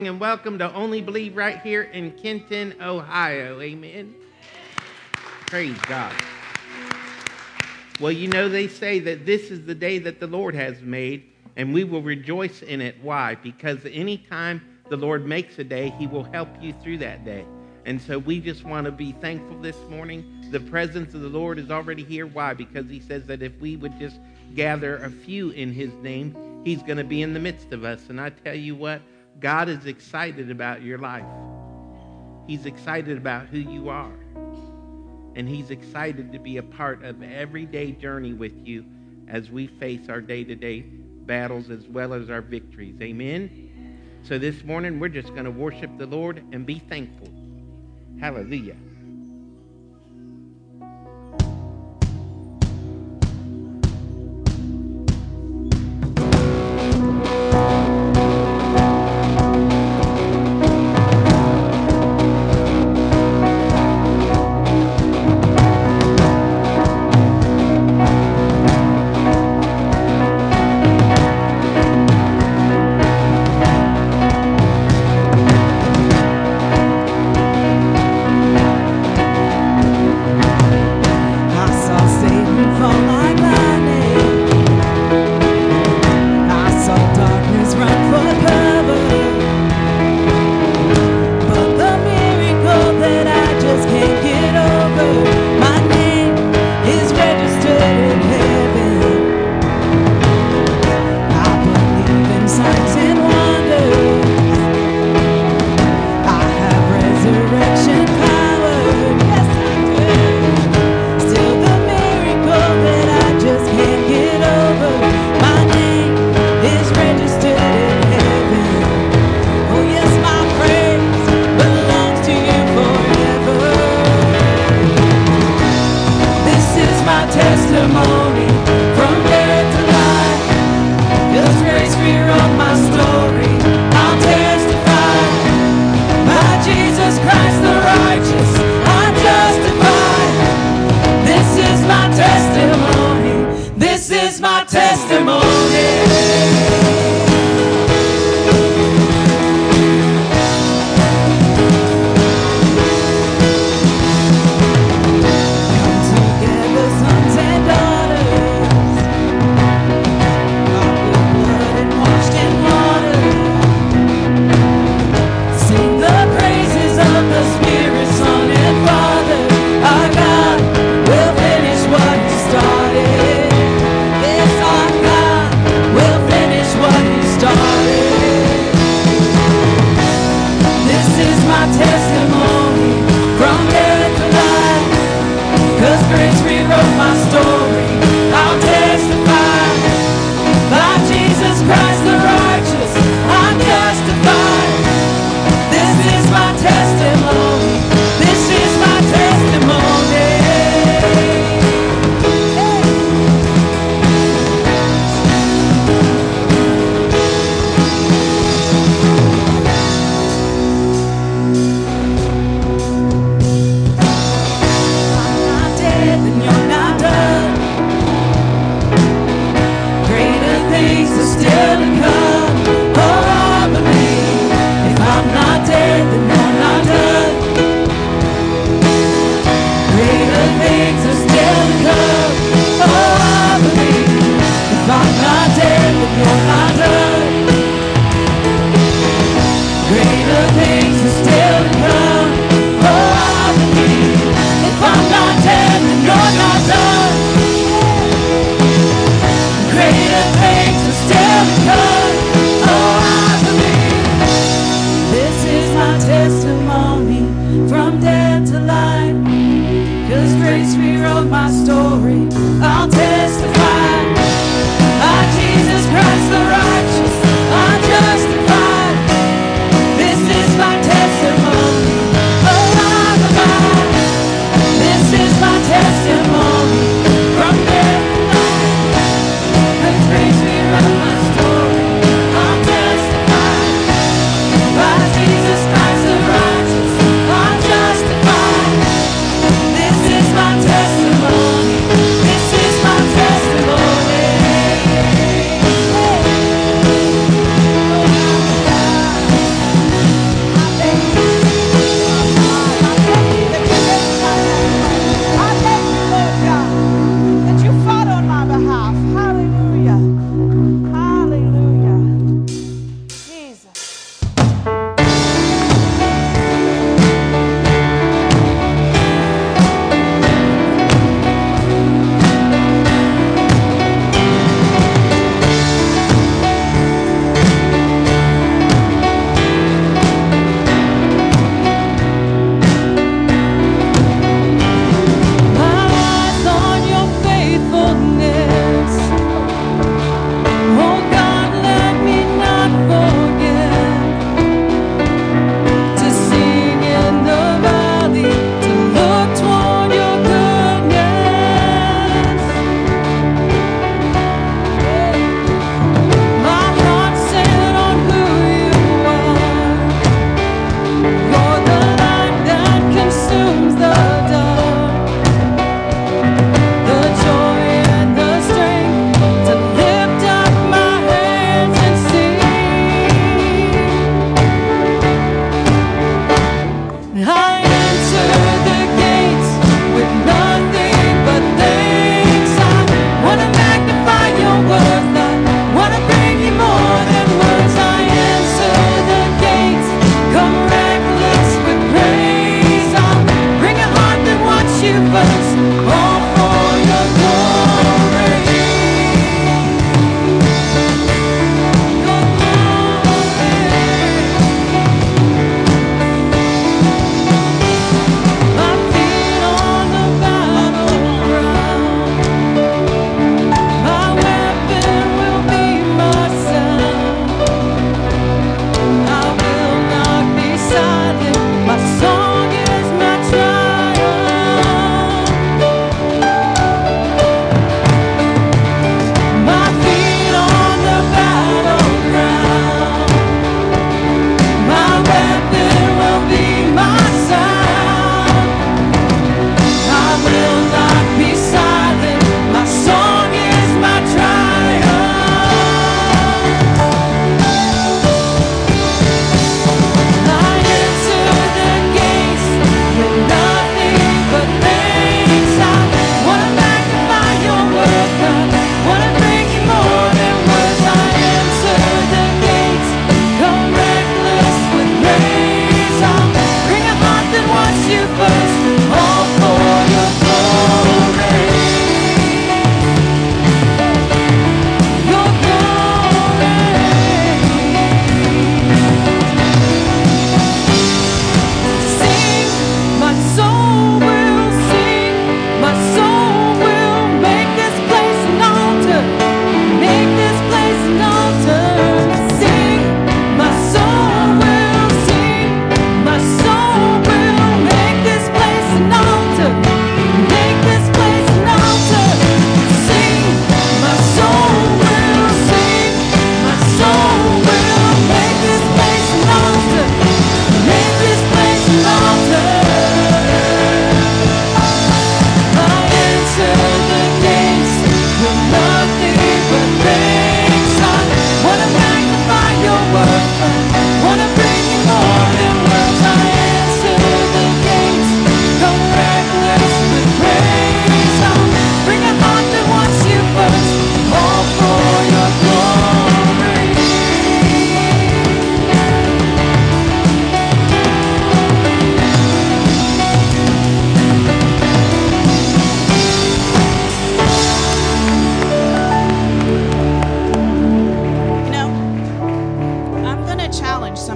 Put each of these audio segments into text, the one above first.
And welcome to Only Believe right here in Kenton, Ohio. Amen. Praise God. Well, you know, they say that this is the day that the Lord has made, and we will rejoice in it. Why? Because anytime the Lord makes a day, he will help you through that day. And so we just want to be thankful this morning. The presence of the Lord is already here. Why? Because he says that if we would just gather a few in his name, he's going to be in the midst of us. And I tell you what, God is excited about your life. He's excited about who you are. And he's excited to be a part of everyday journey with you as we face our day-to-day battles as well as our victories. Amen? So this morning, we're just going to worship the Lord and be thankful. Hallelujah. This is my testimony.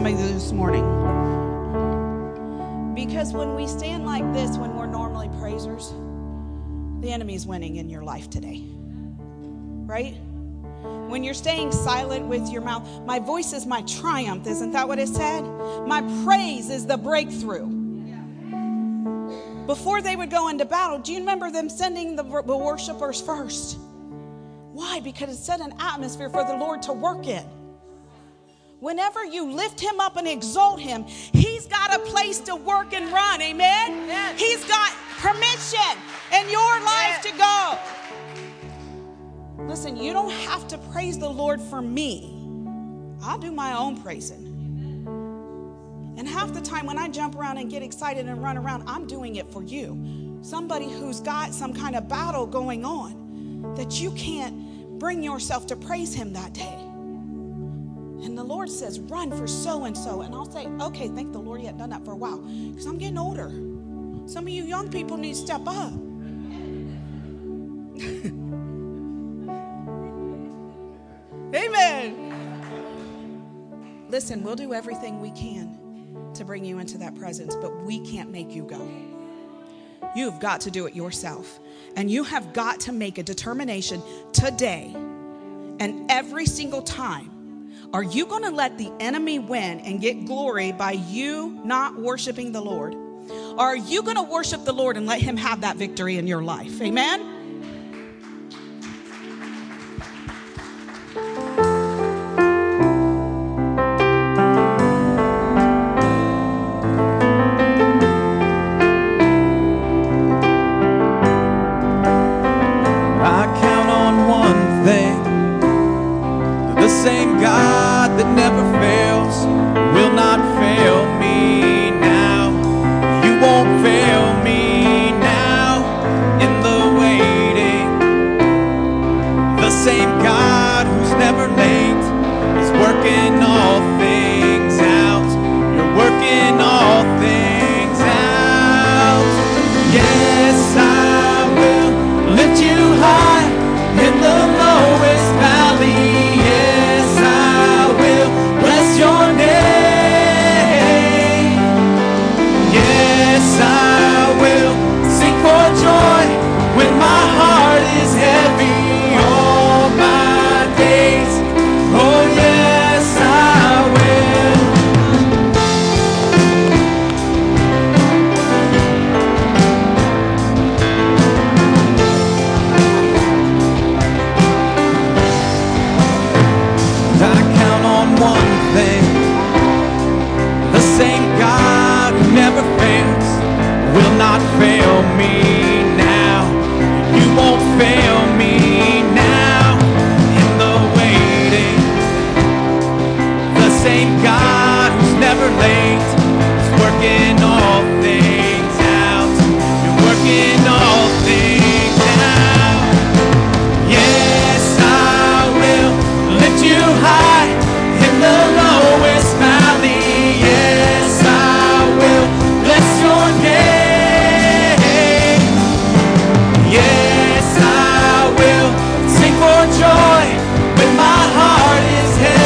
somebody this morning. Because when we stand like this, when we're normally praisers, the enemy's winning in your life today. Right? When you're staying silent with your mouth, my voice is my triumph. Isn't that what it said? My praise is the breakthrough. Before they would go into battle, do you remember them sending the worshipers first? Why? Because it set an atmosphere for the Lord to work in. Whenever you lift him up and exalt him, he's got a place to work and run. Amen? Yes. He's got permission in your life to go. Listen, you don't have to praise the Lord for me. I'll do my own praising. And half the time when I jump around and get excited and run around, I'm doing it for you. Somebody who's got some kind of battle going on that you can't bring yourself to praise him that day. And the Lord says, run for so-and-so. And I'll say, okay, thank the Lord he hadn't done that for a while. Because I'm getting older. Some of you young people need to step up. Amen. Listen, we'll do everything we can to bring you into that presence, but we can't make you go. You've got to do it yourself. And you have got to make a determination today and every single time. Are you going to let the enemy win and get glory by you not worshiping the Lord? Or are you going to worship the Lord and let him have that victory in your life? Amen?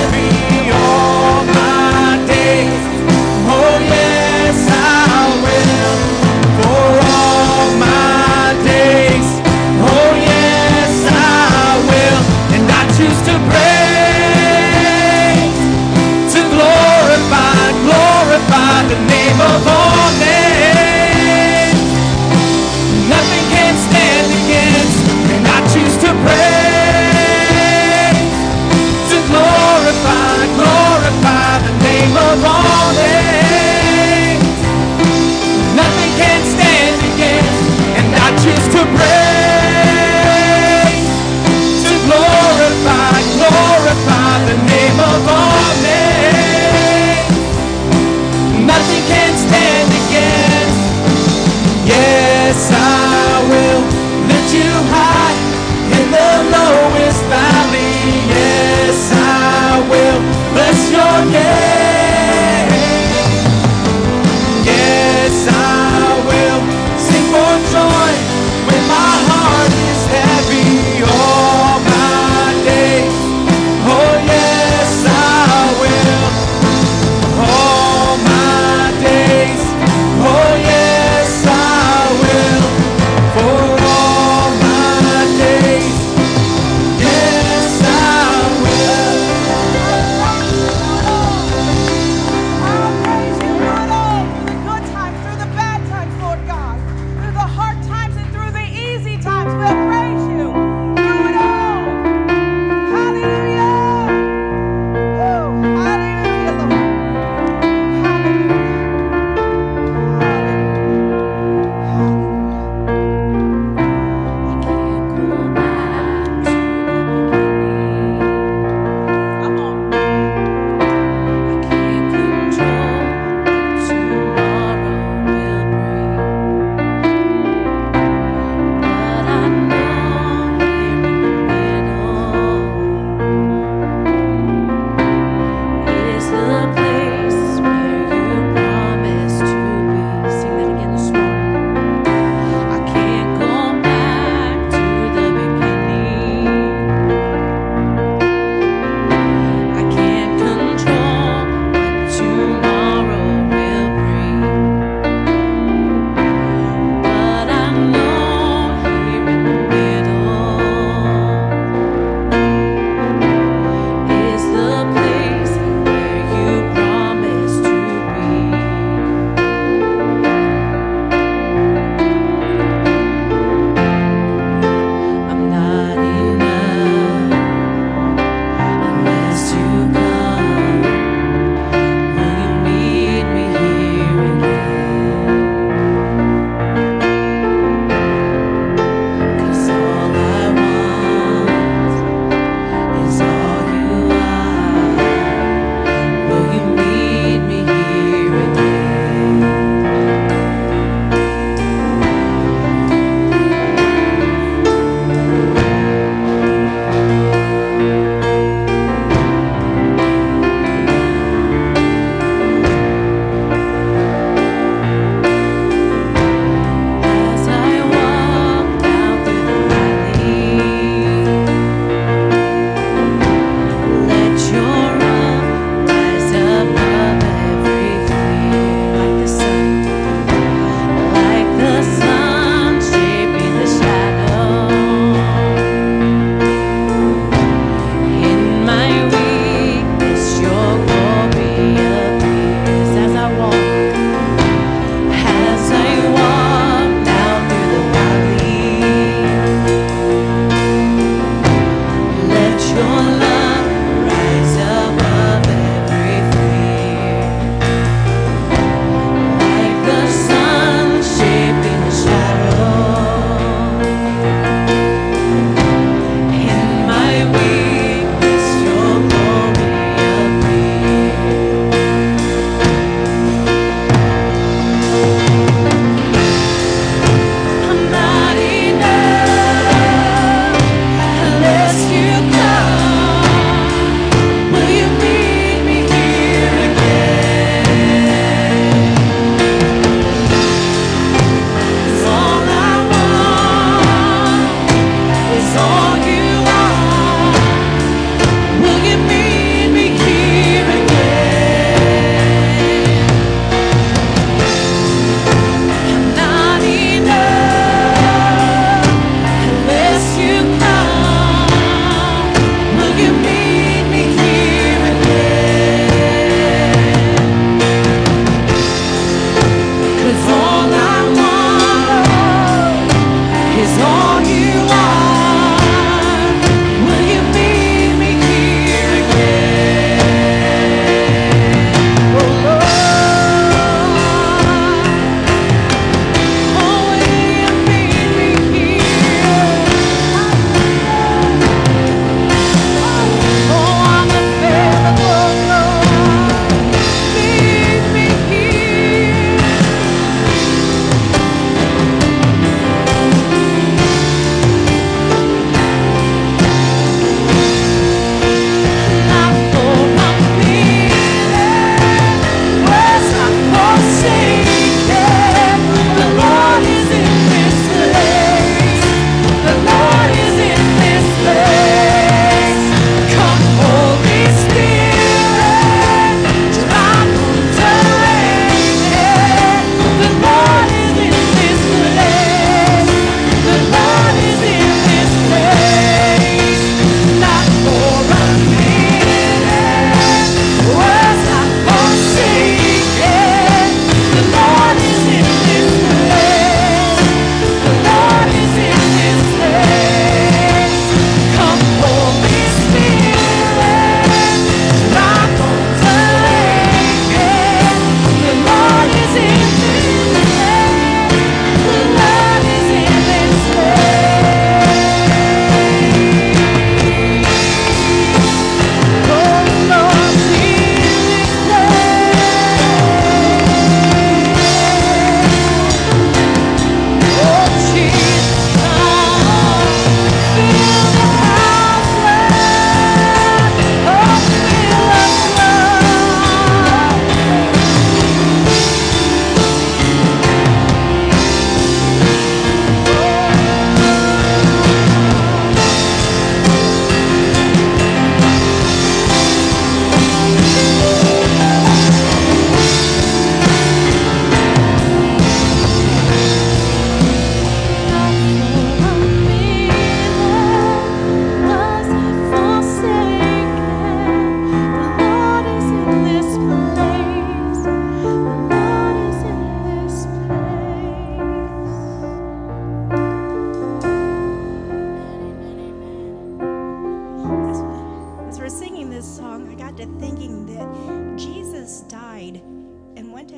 All my days, oh yes I will.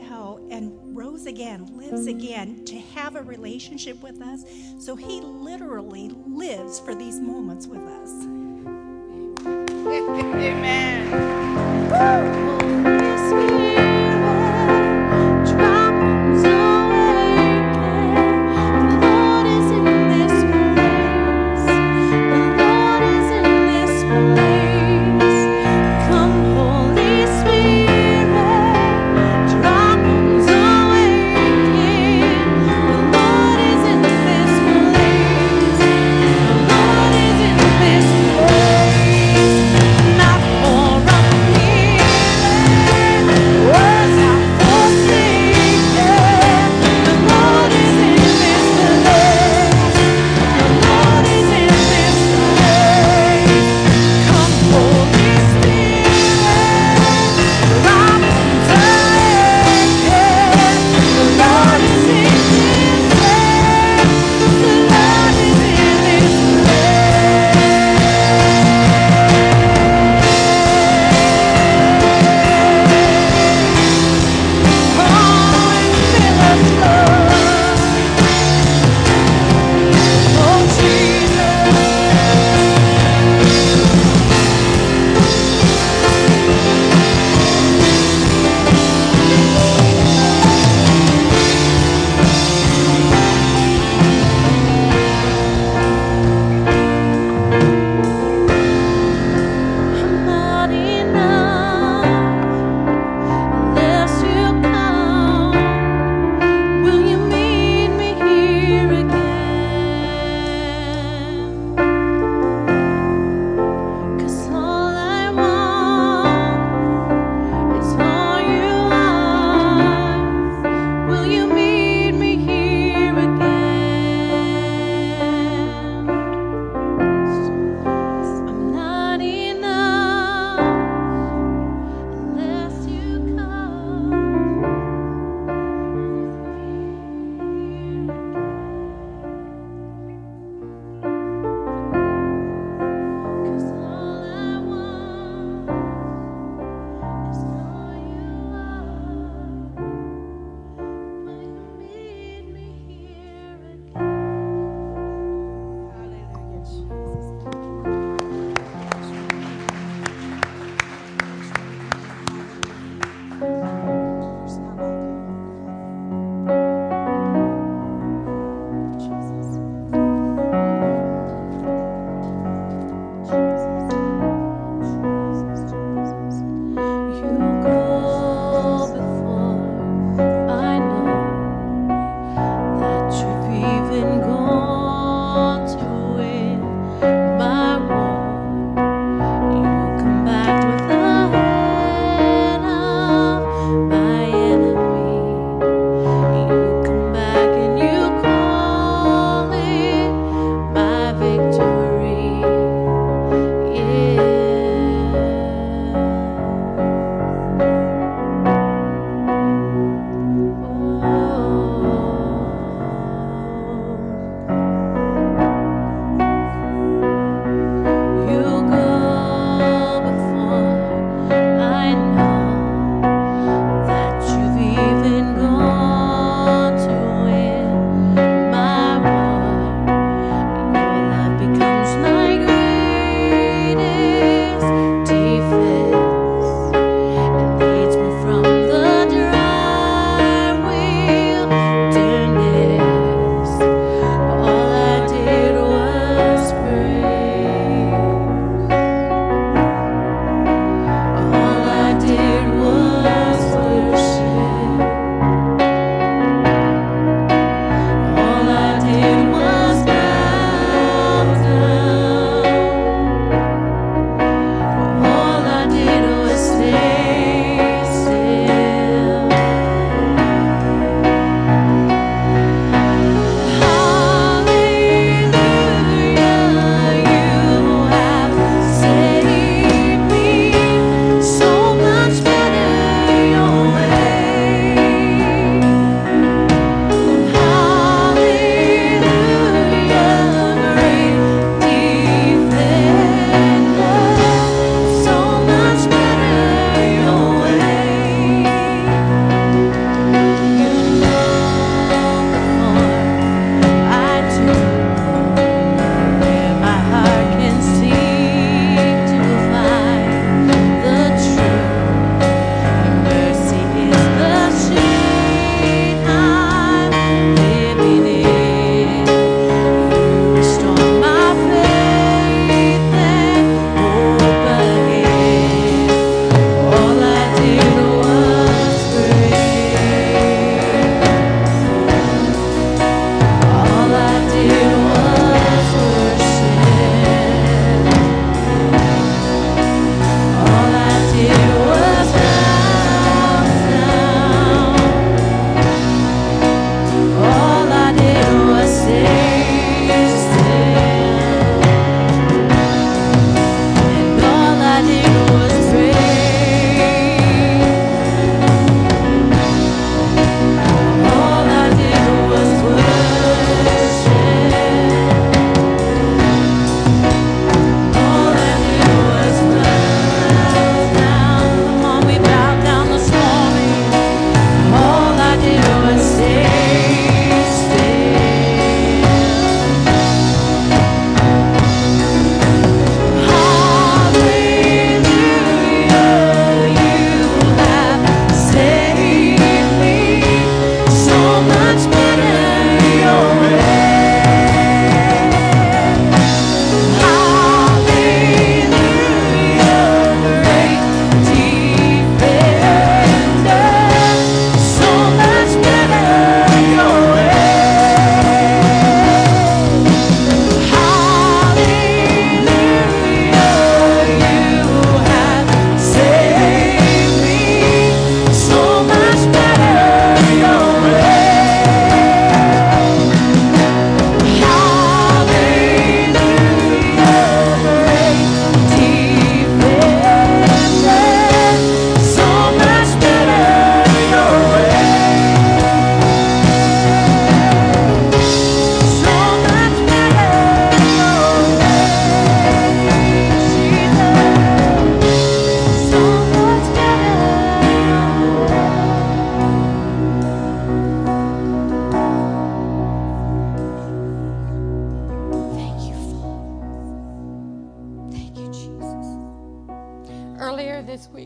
hell and rose again, lives again to have a relationship with us. So he literally lives for these moments with us. Amen. Not for a minute.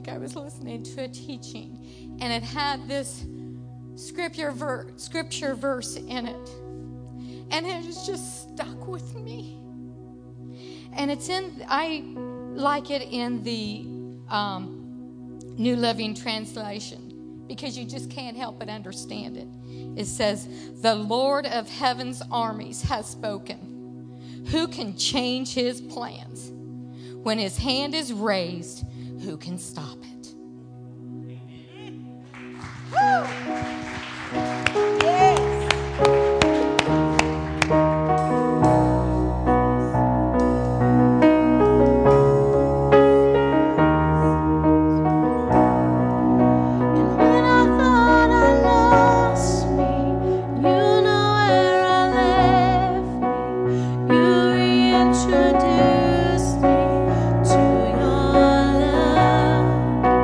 week I was listening to a teaching, and it had this scripture verse in it. And it has just stuck with me. And I like it in the New Living Translation, because you just can't help but understand it. It says, "The Lord of heaven's armies has spoken. Who can change his plans? When his hand is raised, who can stop it?" Yes. Introduced me to your love.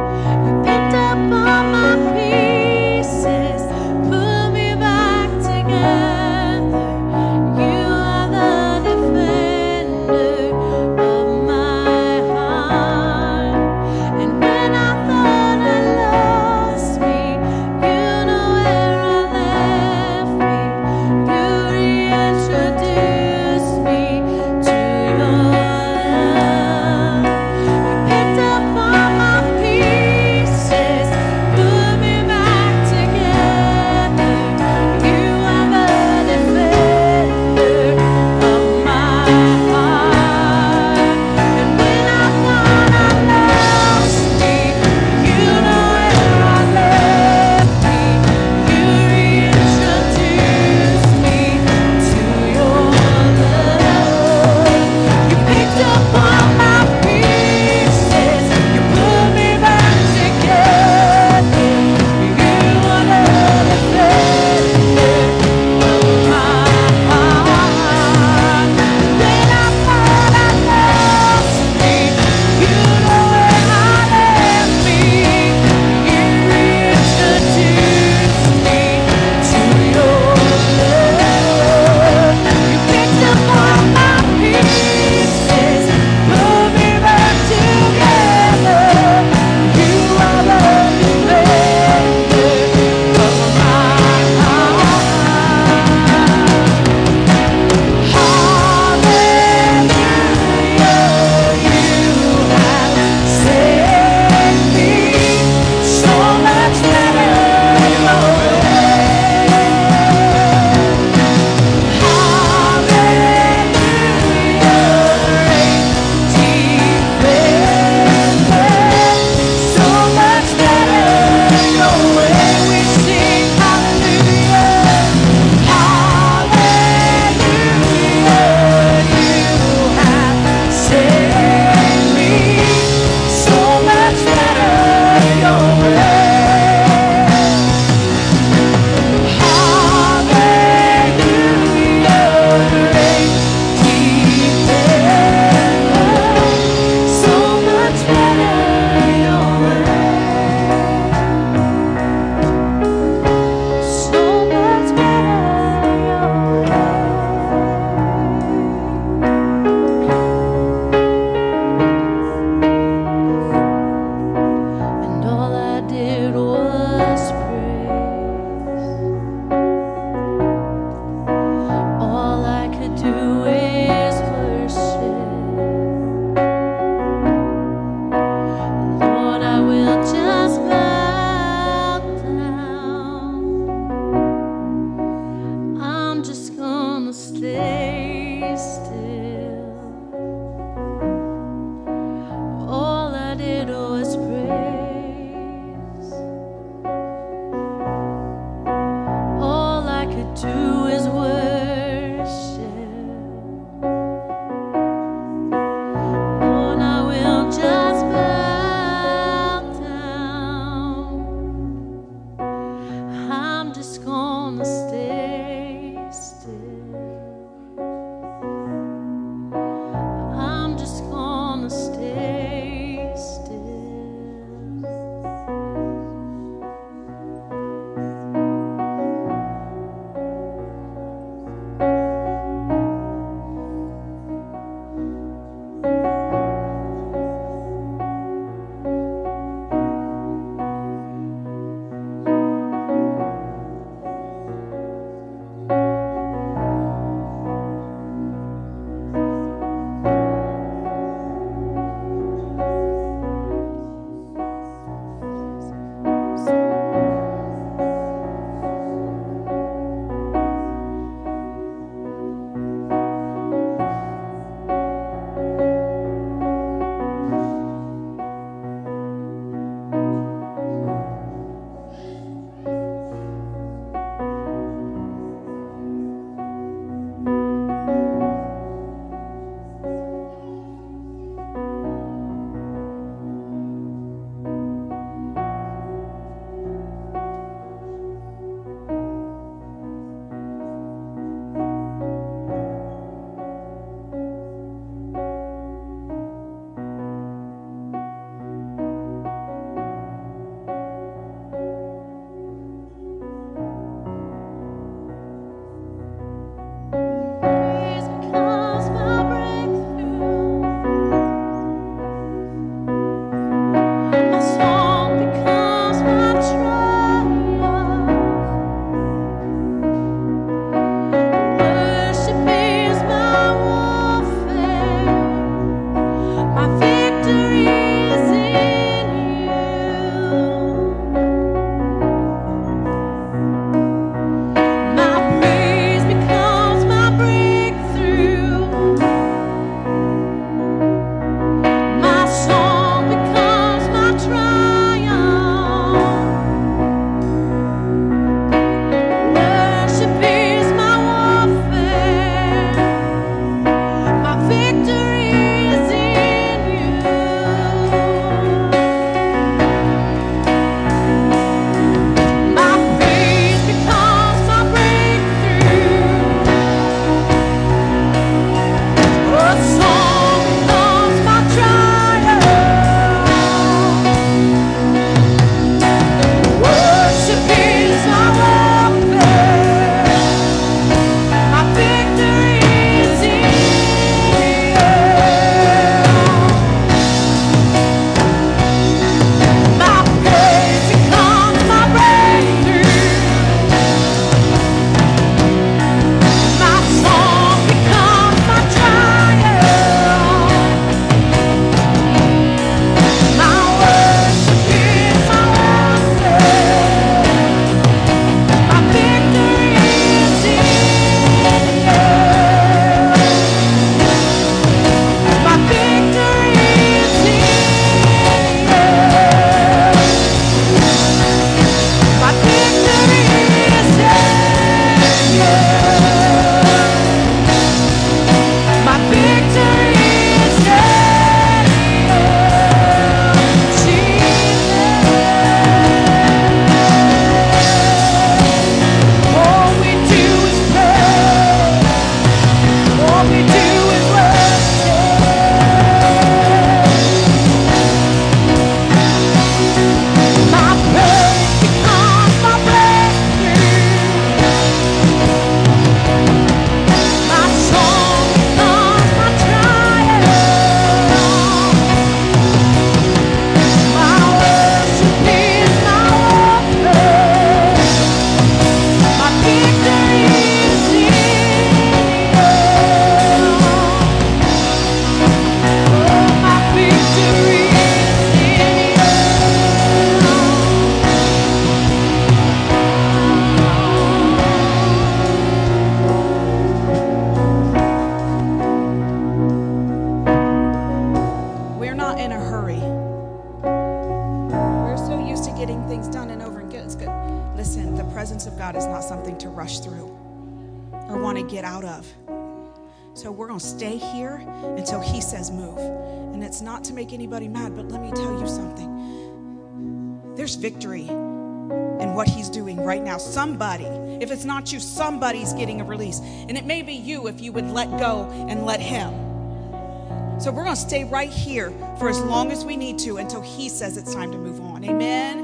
of God is not something to rush through or want to get out of. So we're going to stay here until he says move. And it's not to make anybody mad, but let me tell you something. There's victory in what he's doing right now. Somebody, if it's not you, somebody's getting a release. And it may be you if you would let go and let him. So we're going to stay right here for as long as we need to until he says it's time to move on. Amen.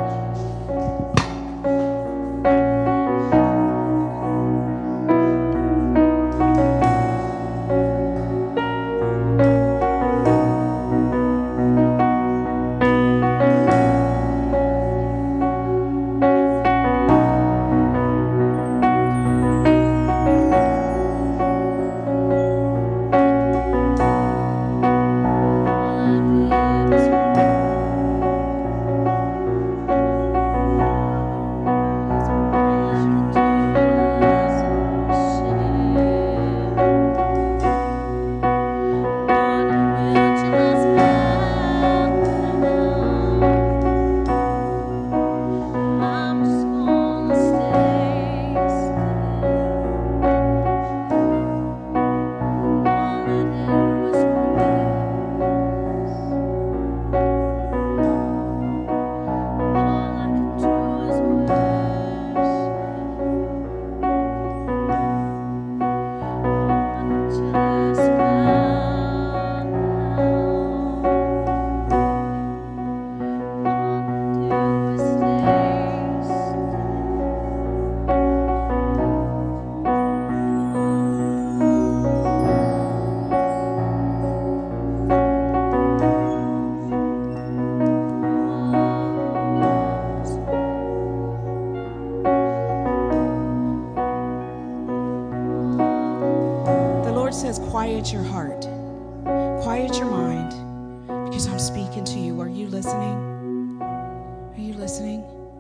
Says, quiet your heart, quiet your mind, because I'm speaking to you. Are you listening? Are you listening?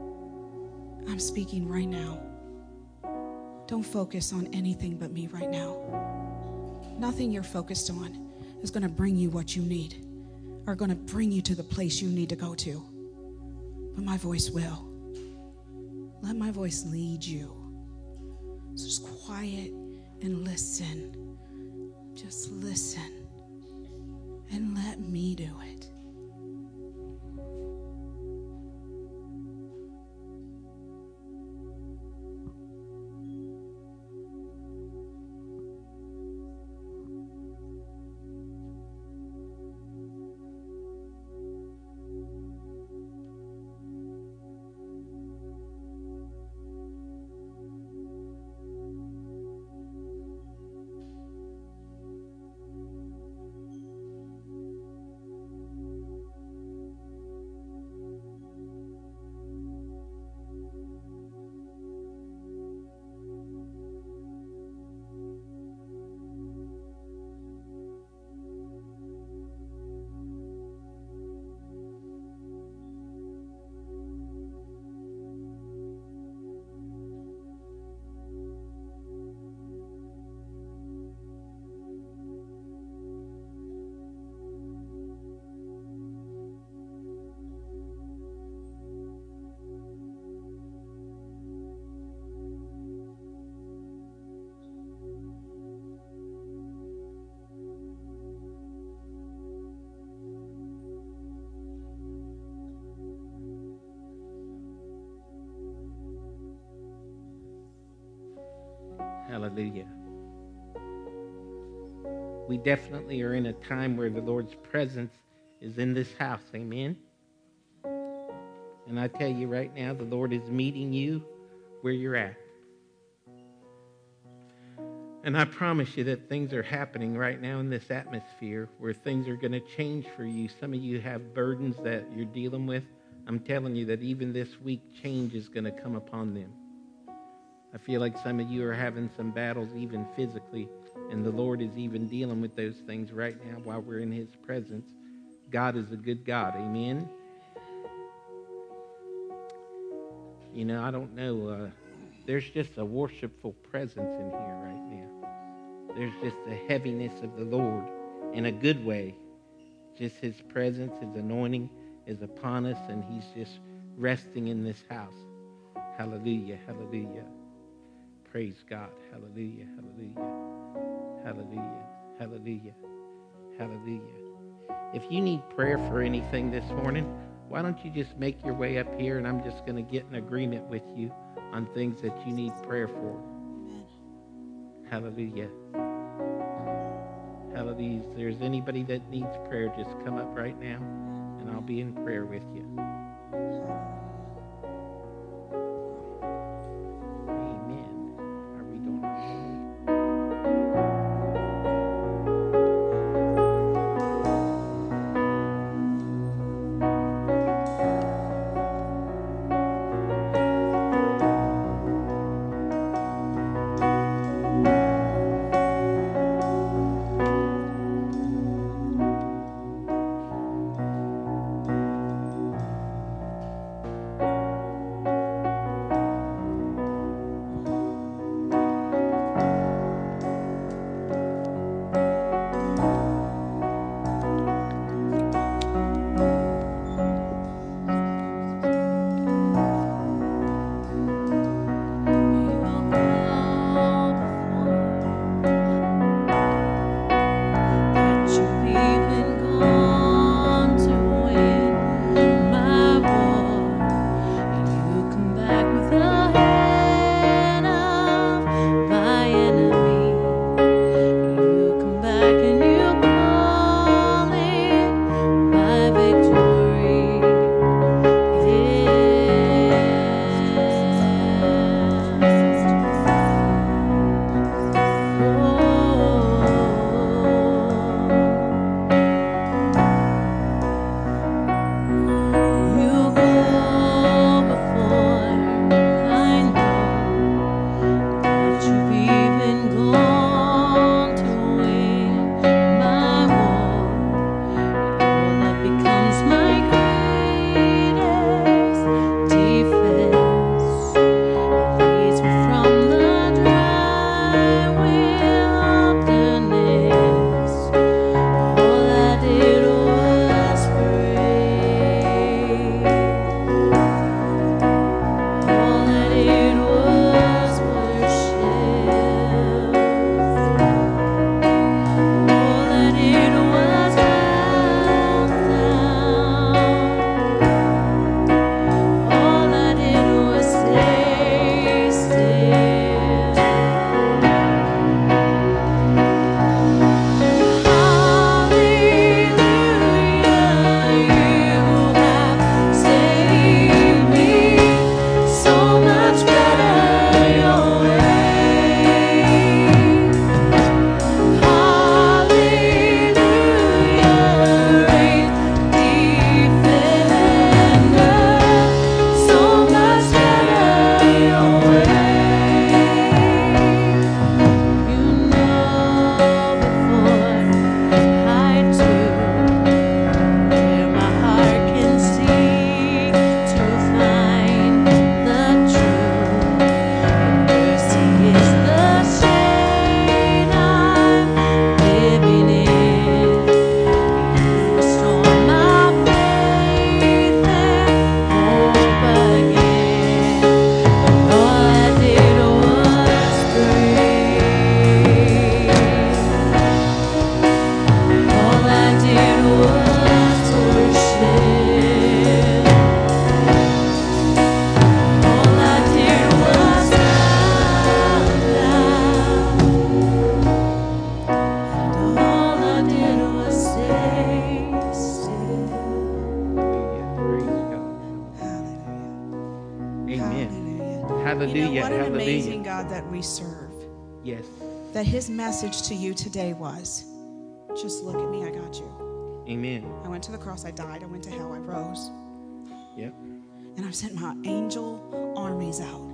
I'm speaking right now. Don't focus on anything but me right now. Nothing you're focused on is going to bring you what you need or going to bring you to the place you need to go to. But my voice will. Let my voice lead you. So just quiet and listen. Just listen and let me do it. Hallelujah. We definitely are in a time where the Lord's presence is in this house. Amen. And I tell you right now, the Lord is meeting you where you're at. And I promise you that things are happening right now in this atmosphere where things are going to change for you. Some of you have burdens that you're dealing with. I'm telling you that even this week, change is going to come upon them. I feel like some of you are having some battles even physically, and the Lord is even dealing with those things right now while we're in His presence. God is a good God. Amen. You know, I don't know. There's just a worshipful presence in here right now. There's just a heaviness of the Lord in a good way. Just His presence, His anointing is upon us, and He's just resting in this house. Hallelujah, hallelujah. Praise God. Hallelujah, hallelujah, hallelujah, hallelujah, hallelujah. If you need prayer for anything this morning, why don't you just make your way up here, and I'm just going to get in agreement with you on things that you need prayer for. Amen. Hallelujah. Hallelujah. If there's anybody that needs prayer, just come up right now, and I'll be in prayer with you. Amen. Are we doing all right? Hallelujah. What an Hallelujah. amazing God that we serve. Yes. That his message to you today was, just look at me, I got you. Amen. I went to the cross, I died, I went to hell, I rose. Yep. And I've sent my angel armies out.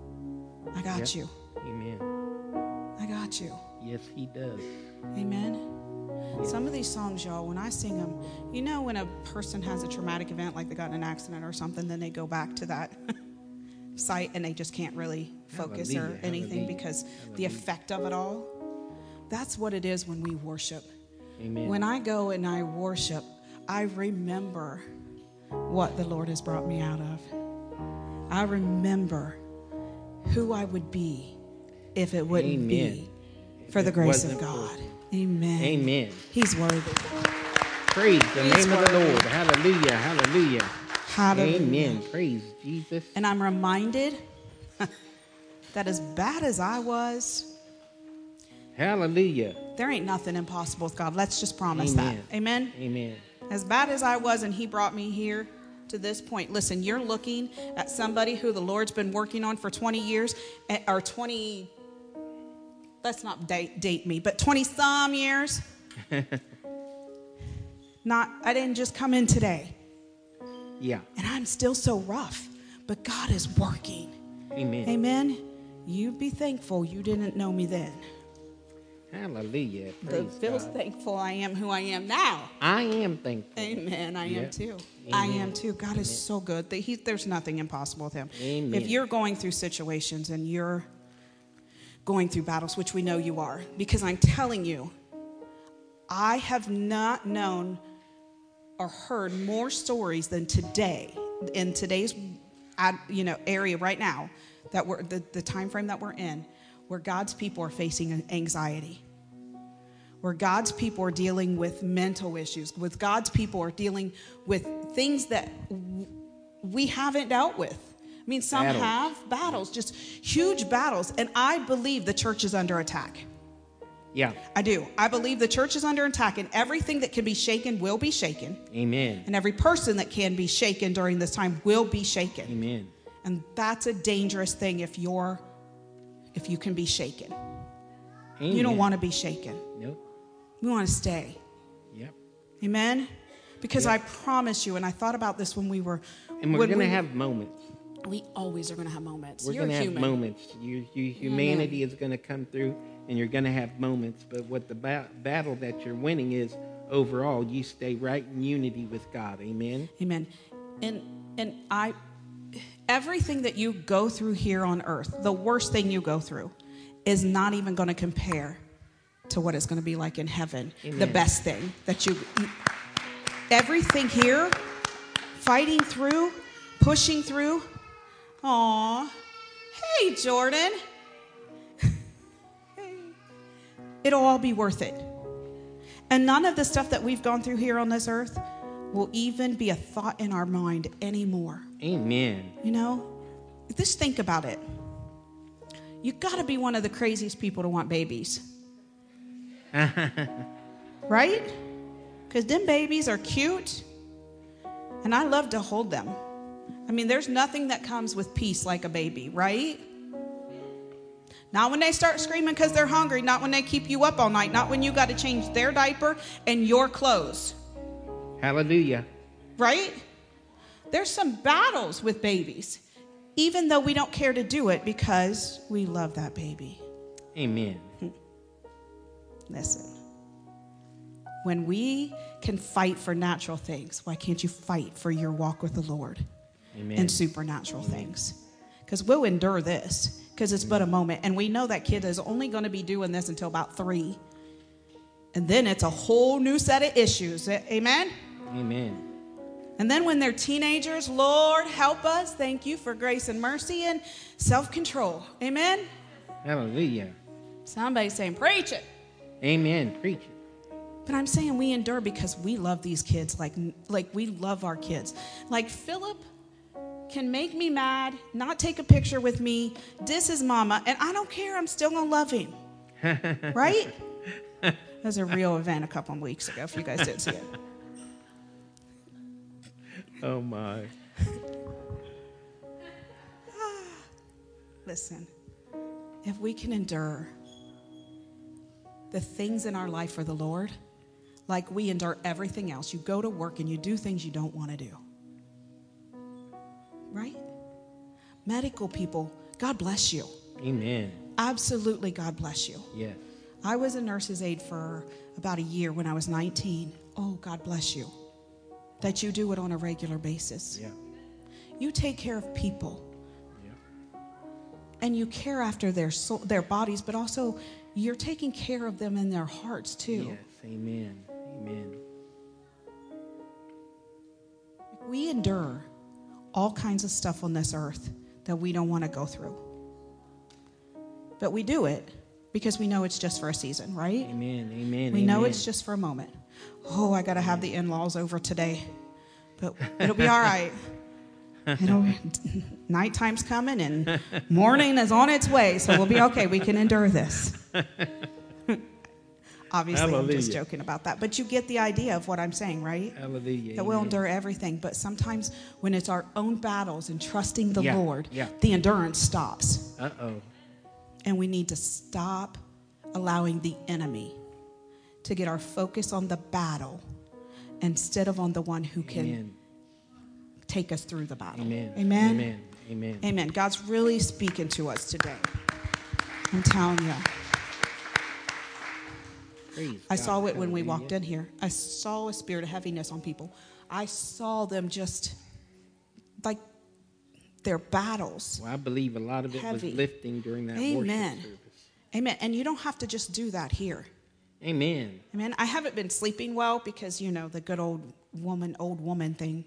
I got you. Amen. I got you. Yes, he does. Amen. Some of these songs, y'all, when I sing them, you know when a person has a traumatic event, like they got in an accident or something, then they go back to that site and they just can't really focus or anything because the effect of it all. That's what it is when we worship. Amen. When I go and I worship, I remember what the Lord has brought me out of. I remember who I would be if it wouldn't be for the grace of God. Amen. Amen. He's worthy. Praise the He's name of the worthy. Lord. Hallelujah. Hallelujah. Hallelujah. Amen. Praise Jesus. And I'm reminded that as bad as I was, Hallelujah. there ain't nothing impossible with God. Let's just promise Amen. that. Amen. Amen. As bad as I was and he brought me here to this point. Listen, you're looking at somebody who the Lord's been working on for 20 years or 20, let's not date me, but 20 some years. I didn't just come in today. Yeah. And I'm still so rough, but God is working. Amen. Amen. You be thankful you didn't know me then. Hallelujah. But Praise feels God. thankful I am who I am now. I am thankful. Amen. I Yeah. am too. Amen. I am too. God is so good. There's nothing impossible with him. Amen. If you're going through situations and you're going through battles, which we know you are, because I'm telling you, I have not known or heard more stories than today, in today's area right now, that we're the time frame that we're in, where God's people are facing anxiety, where God's people are dealing with mental issues, with God's people are dealing with things that we haven't dealt with. I mean, some Battles. have battles, just huge battles. And I believe the church is under attack. Yeah. I do. I believe the church is under attack, and everything that can be shaken will be shaken. Amen. And every person that can be shaken during this time will be shaken. Amen. And that's a dangerous thing if you can be shaken. Amen. You don't want to be shaken. Nope. We want to stay. Yep. Amen? Because Yep. I promise you, and I thought about this when we were... And we're going to have moments. We always are going to have moments. We're You're going to have human. moments. Humanity is going to come through, and you're going to have moments. But what the battle that you're winning is, overall, you stay right in unity with God. Amen? Amen. And everything that you go through here on earth, the worst thing you go through, is not even going to compare to what it's going to be like in heaven. Amen. The best thing that everything here, fighting through, pushing through. Aw, hey Jordan. It'll all be worth it. And none of the stuff that we've gone through here on this earth will even be a thought in our mind anymore. Amen. You know, just think about it. You got to be one of the craziest people to want babies. Right? Because them babies are cute, and I love to hold them. I mean, there's nothing that comes with peace like a baby, right? Not when they start screaming because they're hungry, not when they keep you up all night, not when you got to change their diaper and your clothes. Hallelujah. Right? There's some battles with babies, even though we don't care to do it because we love that baby. Amen. Listen, when we can fight for natural things, why can't you fight for your walk with the Lord? Amen. And supernatural things? Because we'll endure this, because it's but a moment. And we know that kid is only going to be doing this until about 3. And then it's a whole new set of issues. Amen? Amen. And then when they're teenagers, Lord, help us. Thank you for grace and mercy and self-control. Amen? Hallelujah. Somebody's saying, preach it. Amen. Preach it. But I'm saying we endure because we love these kids like we love our kids. Like Philip can make me mad, not take a picture with me, diss his mama, and I don't care. I'm still going to love him. Right? That was a real event a couple of weeks ago, if you guys didn't see it. Oh, my. Listen, if we can endure the things in our life for the Lord, like we endure everything else, you go to work and you do things you don't want to do. Right? Medical people, God bless you. Amen. Absolutely, God bless you. Yes. I was a nurse's aide for about a year when I was 19. Oh, God bless you. That you do it on a regular basis. Yeah. You take care of people. Yeah. And you care after their soul, their bodies, but also you're taking care of them in their hearts too. Yes. Amen. Amen. We endure all kinds of stuff on this earth that we don't want to go through. But we do it because we know it's just for a season, right? Amen. Amen. We know it's just for a moment. Oh, I got to have the in-laws over today. But it'll be all right. Nighttime's coming and morning is on its way, so we'll be okay. We can endure this. Obviously, Hallelujah. I'm just joking about that. But you get the idea of what I'm saying, right? Hallelujah. That we'll endure everything. But sometimes when it's our own battles and trusting the Lord, yeah. the endurance stops. Uh-oh. And we need to stop allowing the enemy to get our focus on the battle instead of on the one who can take us through the battle. Amen. Amen. Amen. Amen. Amen. God's really speaking to us today. I'm telling you. I saw it when we walked in here. I saw a spirit of heaviness on people. I saw them just like their battles. Well, I believe a lot of it was lifting during that worship service. Amen. And you don't have to just do that here. Amen. Amen. I haven't been sleeping well because, the good old woman thing.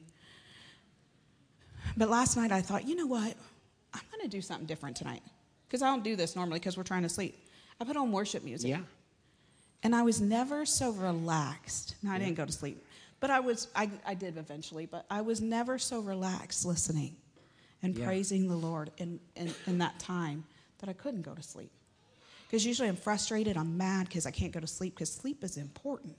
But last night I thought, you know what? I'm going to do something different tonight. Because I don't do this normally because we're trying to sleep. I put on worship music. Yeah. And I was never so relaxed. Now, I didn't go to sleep. But I did eventually. But I was never so relaxed listening and praising the Lord in that time that I couldn't go to sleep. Because usually I'm frustrated, I'm mad because I can't go to sleep because sleep is important.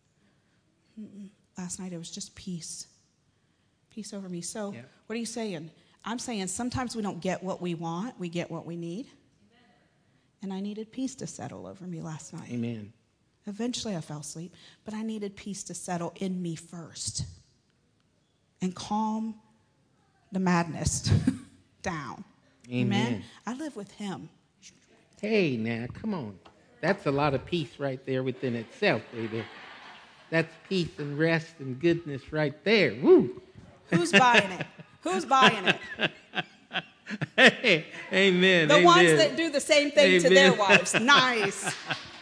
Last night it was just peace. Peace over me. So what are you saying? I'm saying sometimes we don't get what we want, we get what we need. And I needed peace to settle over me last night. Amen. Eventually I fell asleep, but I needed peace to settle in me first and calm the madness down. Amen. I live with him. Hey, now, come on. That's a lot of peace right there within itself, baby. That's peace and rest and goodness right there. Woo! Who's buying it? Who's buying it? Hey, amen. The ones that do the same thing to their wives. Nice.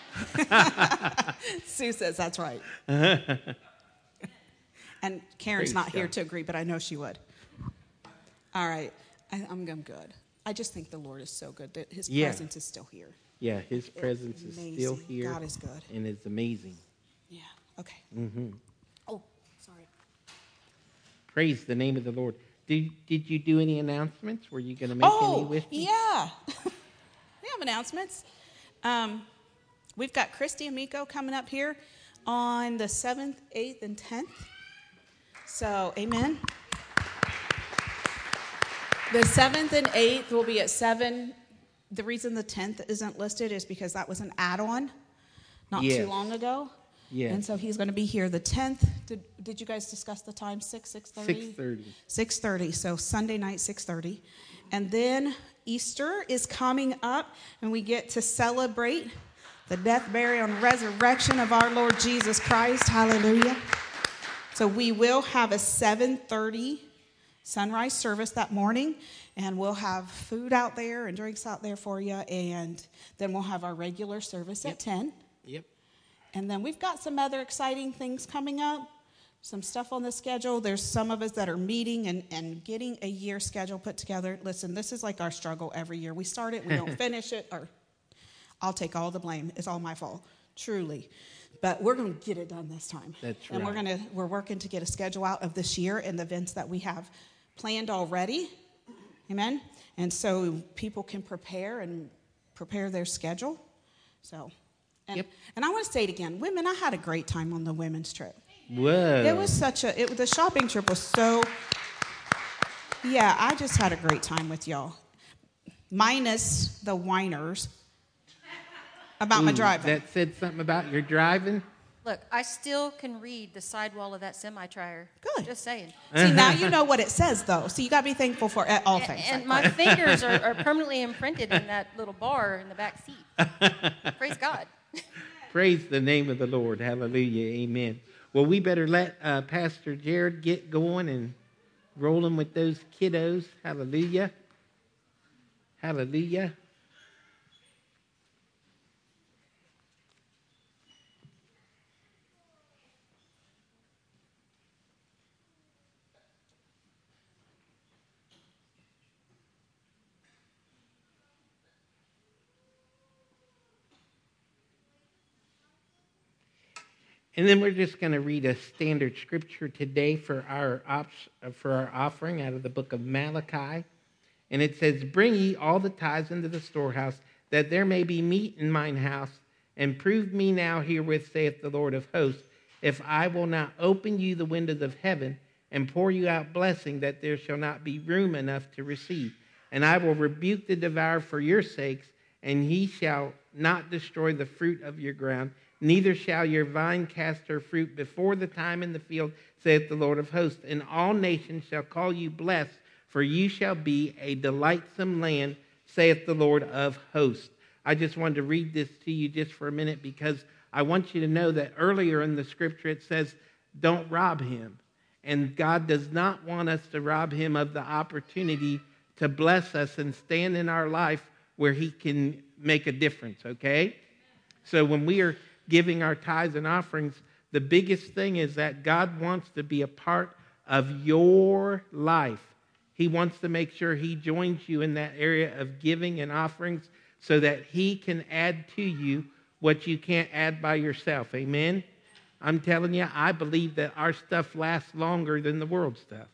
Sue says that's right. And Karen's not here to agree, but I know she would. All right. I'm good. I just think the Lord is so good that his presence is still here. Yeah, his presence is still here. God is good. And it's amazing. Yeah, okay. Mm-hmm. Oh, sorry. Praise the name of the Lord. Did you do any announcements? Were you going to make any with me? Yeah. We have announcements. We've got Christy and Miko coming up here on the 7th, 8th, and 10th. So, amen. The 7th and 8th will be at 7. The reason the 10th isn't listed is because that was an add-on not too long ago. Yeah. And so he's going to be here the 10th. Did you guys discuss the time? 6:30? 6:30. 6:30. So Sunday night, 6:30. And then Easter is coming up, and we get to celebrate the death, burial, and resurrection of our Lord Jesus Christ. Hallelujah. So we will have a 7:30 sunrise service that morning, and we'll have food out there and drinks out there for you, and then we'll have our regular service at 10. Yep. And then we've got some other exciting things coming up, some stuff on the schedule. There's some of us that are meeting and getting a year schedule put together. Listen, this is like our struggle every year. We start it, we don't finish it, or I'll take all the blame. It's all my fault, truly. But we're going to get it done this time. That's right. And we're working to get a schedule out of this year and the events that we have planned already. Amen. And so people can prepare their schedule. So, and I want to say it again. Women, I had a great time on the women's trip. Whoa. It was the shopping trip was so, I just had a great time with y'all. Minus the whiners about my driving. That said something about your driving? Look, I still can read the sidewall of that semi-trailer. Good. Just saying. See, now you know what it says, though. So you got to be thankful for all things. And my fingers are permanently imprinted in that little bar in the back seat. Praise God. Praise the name of the Lord. Hallelujah. Amen. Well, we better let Pastor Jared get going and rolling with those kiddos. Hallelujah. Hallelujah. And then we're just going to read a standard scripture today for our offering out of the book of Malachi. And it says, "Bring ye all the tithes into the storehouse, that there may be meat in mine house. And prove me now herewith, saith the Lord of hosts, if I will not open you the windows of heaven and pour you out blessing, that there shall not be room enough to receive. And I will rebuke the devourer for your sakes, and he shall not destroy the fruit of your ground. Neither shall your vine cast her fruit before the time in the field, saith the Lord of hosts. And all nations shall call you blessed, for you shall be a delightsome land, saith the Lord of hosts." I just wanted to read this to you just for a minute because I want you to know that earlier in the scripture it says, don't rob him. And God does not want us to rob him of the opportunity to bless us and stand in our life where he can make a difference, okay? So when we are giving our tithes and offerings, the biggest thing is that God wants to be a part of your life. He wants to make sure he joins you in that area of giving and offerings so that he can add to you what you can't add by yourself. Amen? I'm telling you, I believe that our stuff lasts longer than the world stuff.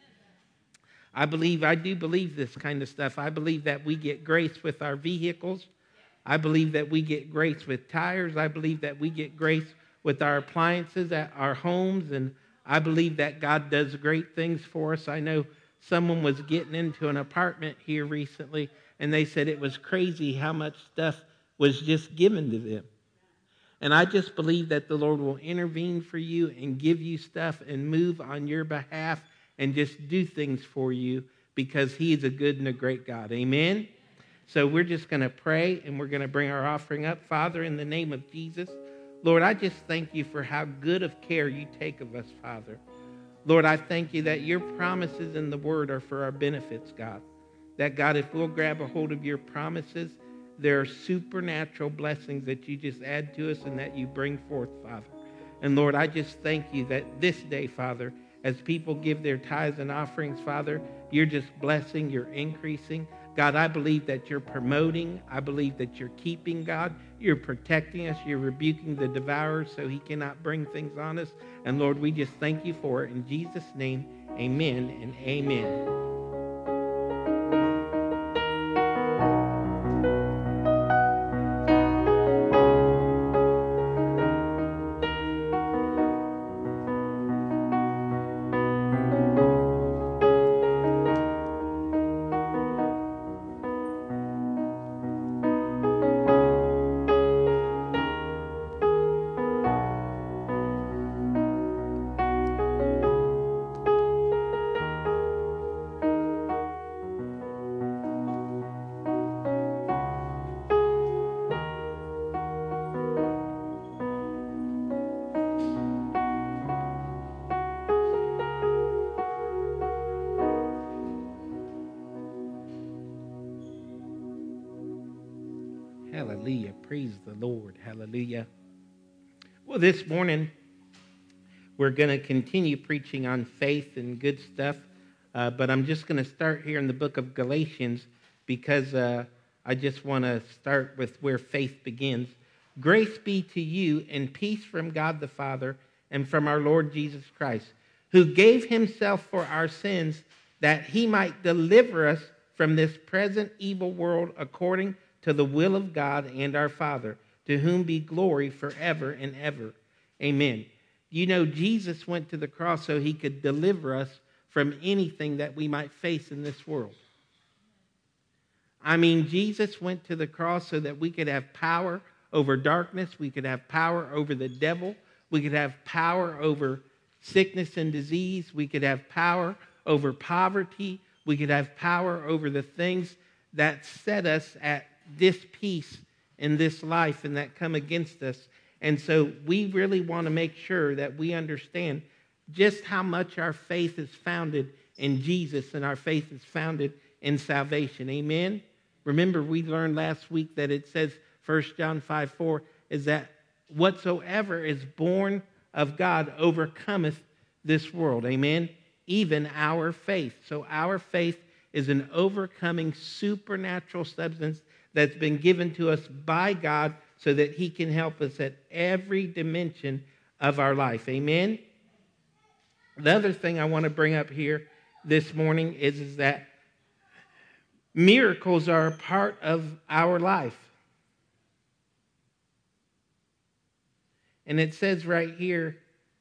I do believe this kind of stuff. I believe that we get grace with our vehicles. I believe that we get grace with tires. I believe that we get grace with our appliances at our homes. And I believe that God does great things for us. I know someone was getting into an apartment here recently, and they said it was crazy how much stuff was just given to them. And I just believe that the Lord will intervene for you and give you stuff and move on your behalf and just do things for you because he is a good and a great God. Amen? So we're just going to pray and we're going to bring our offering up. Father, in the name of Jesus, Lord, I just thank you for how good of care you take of us, Father. Lord, I thank you that your promises in the word are for our benefits, God. That, God, if we'll grab a hold of your promises, there are supernatural blessings that you just add to us and that you bring forth, Father. And, Lord, I just thank you that this day, Father, as people give their tithes and offerings, Father, you're just blessing, you're increasing. God, I believe that you're promoting. I believe that you're keeping, God. You're protecting us. You're rebuking the devourer so he cannot bring things on us. And, Lord, we just thank you for it. In Jesus' name, amen and amen. Hallelujah. Praise the Lord. Hallelujah. Well, this morning, we're going to continue preaching on faith and good stuff, but I'm just going to start here in the book of Galatians because I just want to start with where faith begins. Grace be to you and peace from God the Father and from our Lord Jesus Christ, who gave himself for our sins that he might deliver us from this present evil world according to the will of God and our Father, to whom be glory forever and ever. Amen. You know, Jesus went to the cross so he could deliver us from anything that we might face in this world. I mean, Jesus went to the cross so that we could have power over darkness. We could have power over the devil. We could have power over sickness and disease. We could have power over poverty. We could have power over the things that set us at dispeace in this life and that come against us. And so we really want to make sure that we understand just how much our faith is founded in Jesus and our faith is founded in salvation. Amen? Remember, we learned last week that it says, 1 John 5:4, is that whatsoever is born of God overcometh this world. Amen? Even our faith. So our faith is an overcoming supernatural substance that's been given to us by God so that he can help us at every dimension of our life. Amen? The other thing I want to bring up here this morning is that miracles are a part of our life. And it says right here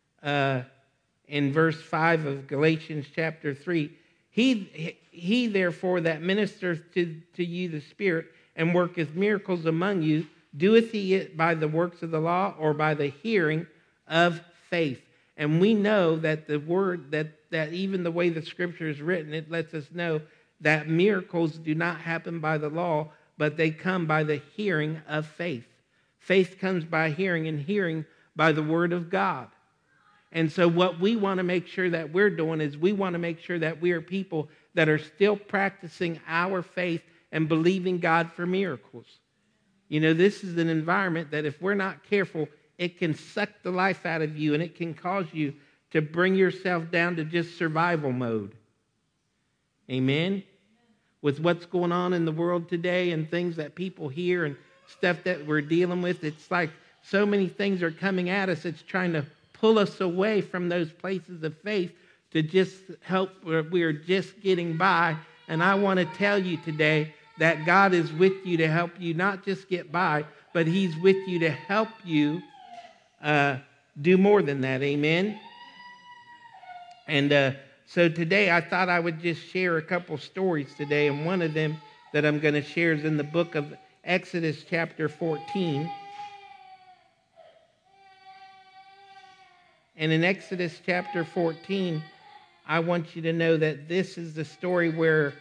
in verse 5 of Galatians chapter 3, He therefore that ministereth to you the Spirit and worketh miracles among you, doeth he it by the works of the law or by the hearing of faith? And we know that the word, that even the way the scripture is written, it lets us know that miracles do not happen by the law, but they come by the hearing of faith. Faith comes by hearing, and hearing by the word of God. And so what we want to make sure that we're doing is we want to make sure that we are people that are still practicing our faith and believing God for miracles. You know, this is an environment that if we're not careful, it can suck the life out of you, and it can cause you to bring yourself down to just survival mode. Amen? With what's going on in the world today and things that people hear and stuff that we're dealing with, it's like so many things are coming at us. It's trying to pull us away from those places of faith to just help where we're just getting by. And I want to tell you today that God is with you to help you not just get by, but He's with you to help you do more than that. Amen? And so today I thought I would just share a couple stories today, and one of them that I'm going to share is in the book of Exodus chapter 14. And in Exodus chapter 14, I want you to know that this is the story where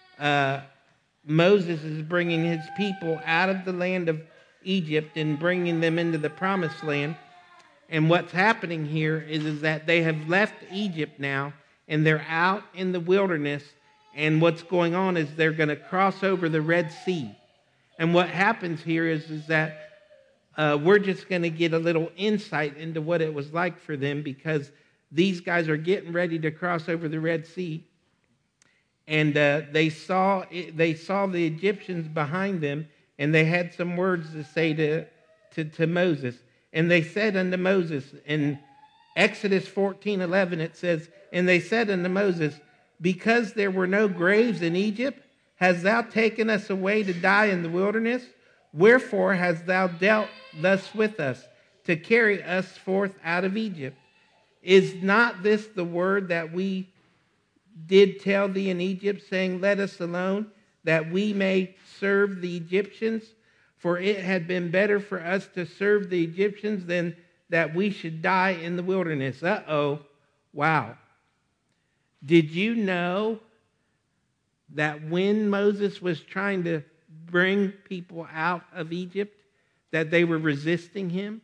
Moses is bringing his people out of the land of Egypt and bringing them into the promised land. And what's happening here is that they have left Egypt now, and they're out in the wilderness. And what's going on is they're going to cross over the Red Sea. And what happens here is that we're just going to get a little insight into what it was like for them, because these guys are getting ready to cross over the Red Sea. And they saw the Egyptians behind them, and they had some words to say to Moses. And they said unto Moses, in Exodus 14:11, it says, and they said unto Moses, because there were no graves in Egypt, hast thou taken us away to die in the wilderness? Wherefore hast thou dealt thus with us, to carry us forth out of Egypt? Is not this the word that we did tell thee in Egypt, saying, let us alone, that we may serve the Egyptians? For it had been better for us to serve the Egyptians than that we should die in the wilderness. Wow. Did you know that when Moses was trying to bring people out of Egypt, that they were resisting him?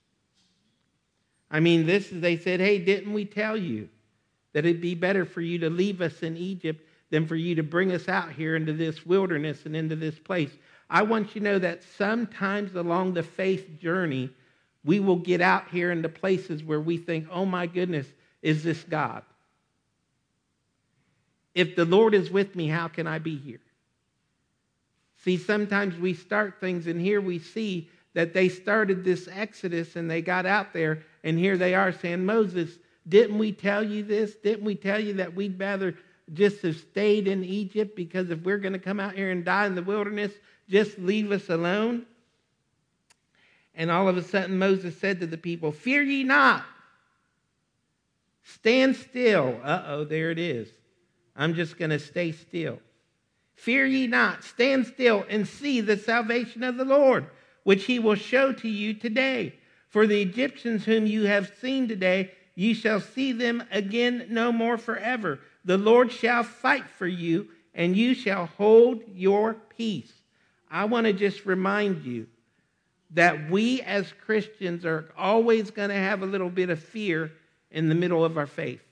I mean, they said, hey, didn't we tell you that it'd be better for you to leave us in Egypt than for you to bring us out here into this wilderness and into this place? I want you to know that sometimes along the faith journey, we will get out here into places where we think, oh my goodness, is this God? If the Lord is with me, how can I be here? See, sometimes we start things, and here we see that they started this Exodus and they got out there, and here they are saying, Moses, didn't we tell you this? Didn't we tell you that we'd rather just have stayed in Egypt, because if we're going to come out here and die in the wilderness, just leave us alone? And all of a sudden Moses said to the people, fear ye not. Stand still. There it is. I'm just going to stay still. Fear ye not. Stand still and see the salvation of the Lord, which he will show to you today. For the Egyptians whom you have seen today, ye shall see them again no more forever. The Lord shall fight for you, and you shall hold your peace. I want to just remind you that we as Christians are always going to have a little bit of fear in the middle of our faith.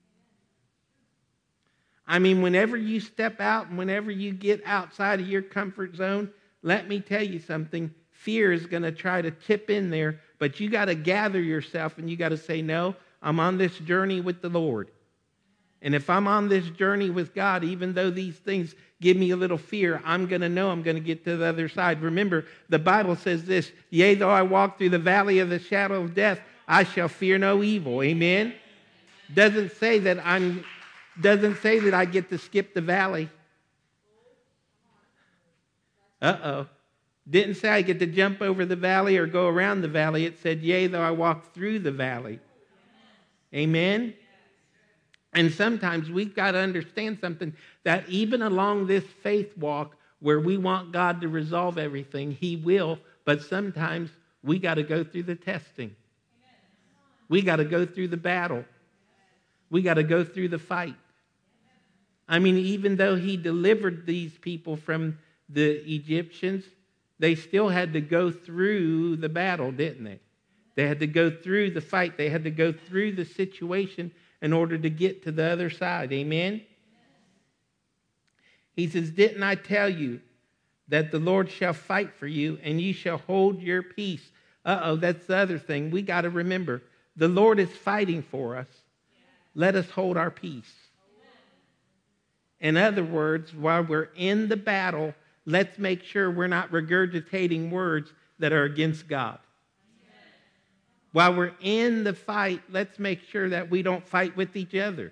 I mean, whenever you step out and whenever you get outside of your comfort zone, let me tell you something, fear is going to try to chip in there, but you got to gather yourself and you got to say, no, I'm on this journey with the Lord. And if I'm on this journey with God, even though these things give me a little fear, I'm going to know I'm going to get to the other side. Remember, the Bible says this, yea, though I walk through the valley of the shadow of death, I shall fear no evil. Amen. Doesn't say that I get to skip the valley. Didn't say I get to jump over the valley or go around the valley. It said, yea, though I walk through the valley. Amen. And sometimes we've got to understand something, that even along this faith walk where we want God to resolve everything, he will, but sometimes we got to go through the testing. We got to go through the battle. We got to go through the fight. I mean, even though he delivered these people from the Egyptians, they still had to go through the battle, didn't they? They had to go through the fight. They had to go through the situation in order to get to the other side. Amen? He says, didn't I tell you that the Lord shall fight for you and ye shall hold your peace? That's the other thing. We got to remember, the Lord is fighting for us. Let us hold our peace. In other words, while we're in the battle, let's make sure we're not regurgitating words that are against God. While we're in the fight, let's make sure that we don't fight with each other.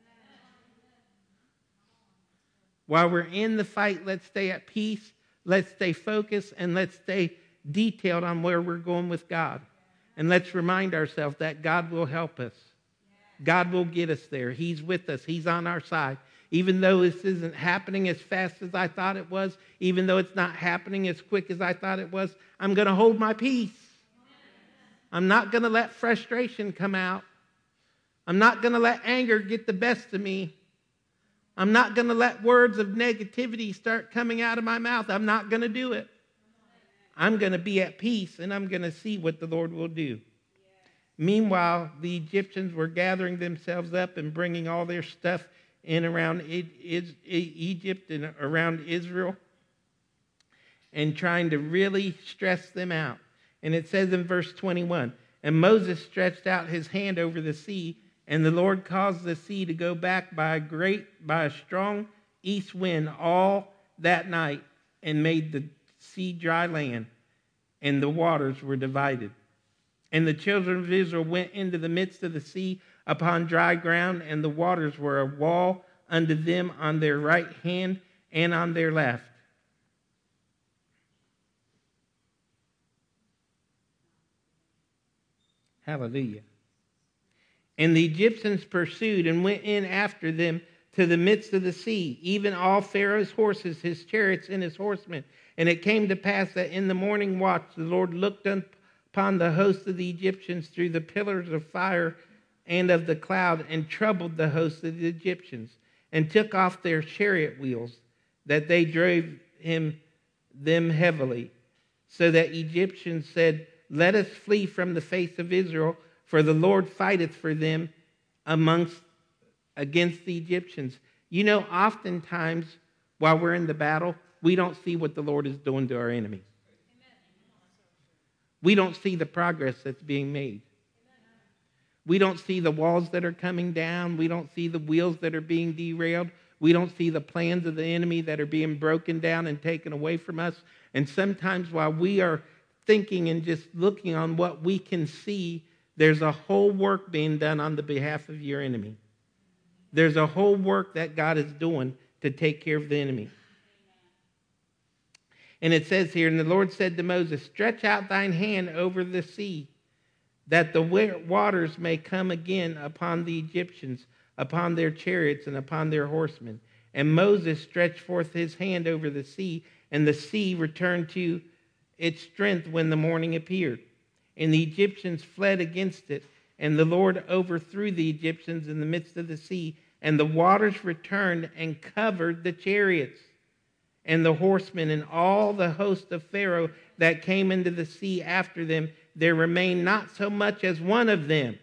While we're in the fight, let's stay at peace, let's stay focused, and let's stay detailed on where we're going with God. And let's remind ourselves that God will help us. God will get us there. He's with us. He's on our side. Even though this isn't happening as fast as I thought it was, even though it's not happening as quick as I thought it was, I'm going to hold my peace. I'm not going to let frustration come out. I'm not going to let anger get the best of me. I'm not going to let words of negativity start coming out of my mouth. I'm not going to do it. I'm going to be at peace, and I'm going to see what the Lord will do. Meanwhile, the Egyptians were gathering themselves up and bringing all their stuff in around Egypt and around Israel and trying to really stress them out. And it says in verse 21, and Moses stretched out his hand over the sea, and the Lord caused the sea to go back by a strong east wind all that night, and made the sea dry land, and the waters were divided. And the children of Israel went into the midst of the sea upon dry ground, and the waters were a wall unto them on their right hand and on their left. Hallelujah. And the Egyptians pursued and went in after them to the midst of the sea, even all Pharaoh's horses, his chariots, and his horsemen. And it came to pass that in the morning watch the Lord looked upon the host of the Egyptians through the pillars of fire and of the cloud, and troubled the host of the Egyptians, and took off their chariot wheels, that they drove them heavily. So that Egyptians said, let us flee from the face of Israel, for the Lord fighteth for them against the Egyptians. You know, oftentimes while we're in the battle, we don't see what the Lord is doing to our enemy. We don't see the progress that's being made. We don't see the walls that are coming down. We don't see the wheels that are being derailed. We don't see the plans of the enemy that are being broken down and taken away from us. And sometimes while we are thinking and just looking on what we can see, there's a whole work being done on the behalf of your enemy. There's a whole work that God is doing to take care of the enemy. And it says here, and the Lord said to Moses, stretch out thine hand over the sea, that the waters may come again upon the Egyptians, upon their chariots, and upon their horsemen. And Moses stretched forth his hand over the sea, and the sea returned to its strength when the morning appeared. And the Egyptians fled against it, and the Lord overthrew the Egyptians in the midst of the sea, and the waters returned and covered the chariots and the horsemen and all the host of Pharaoh that came into the sea after them. There remained not so much as one of them.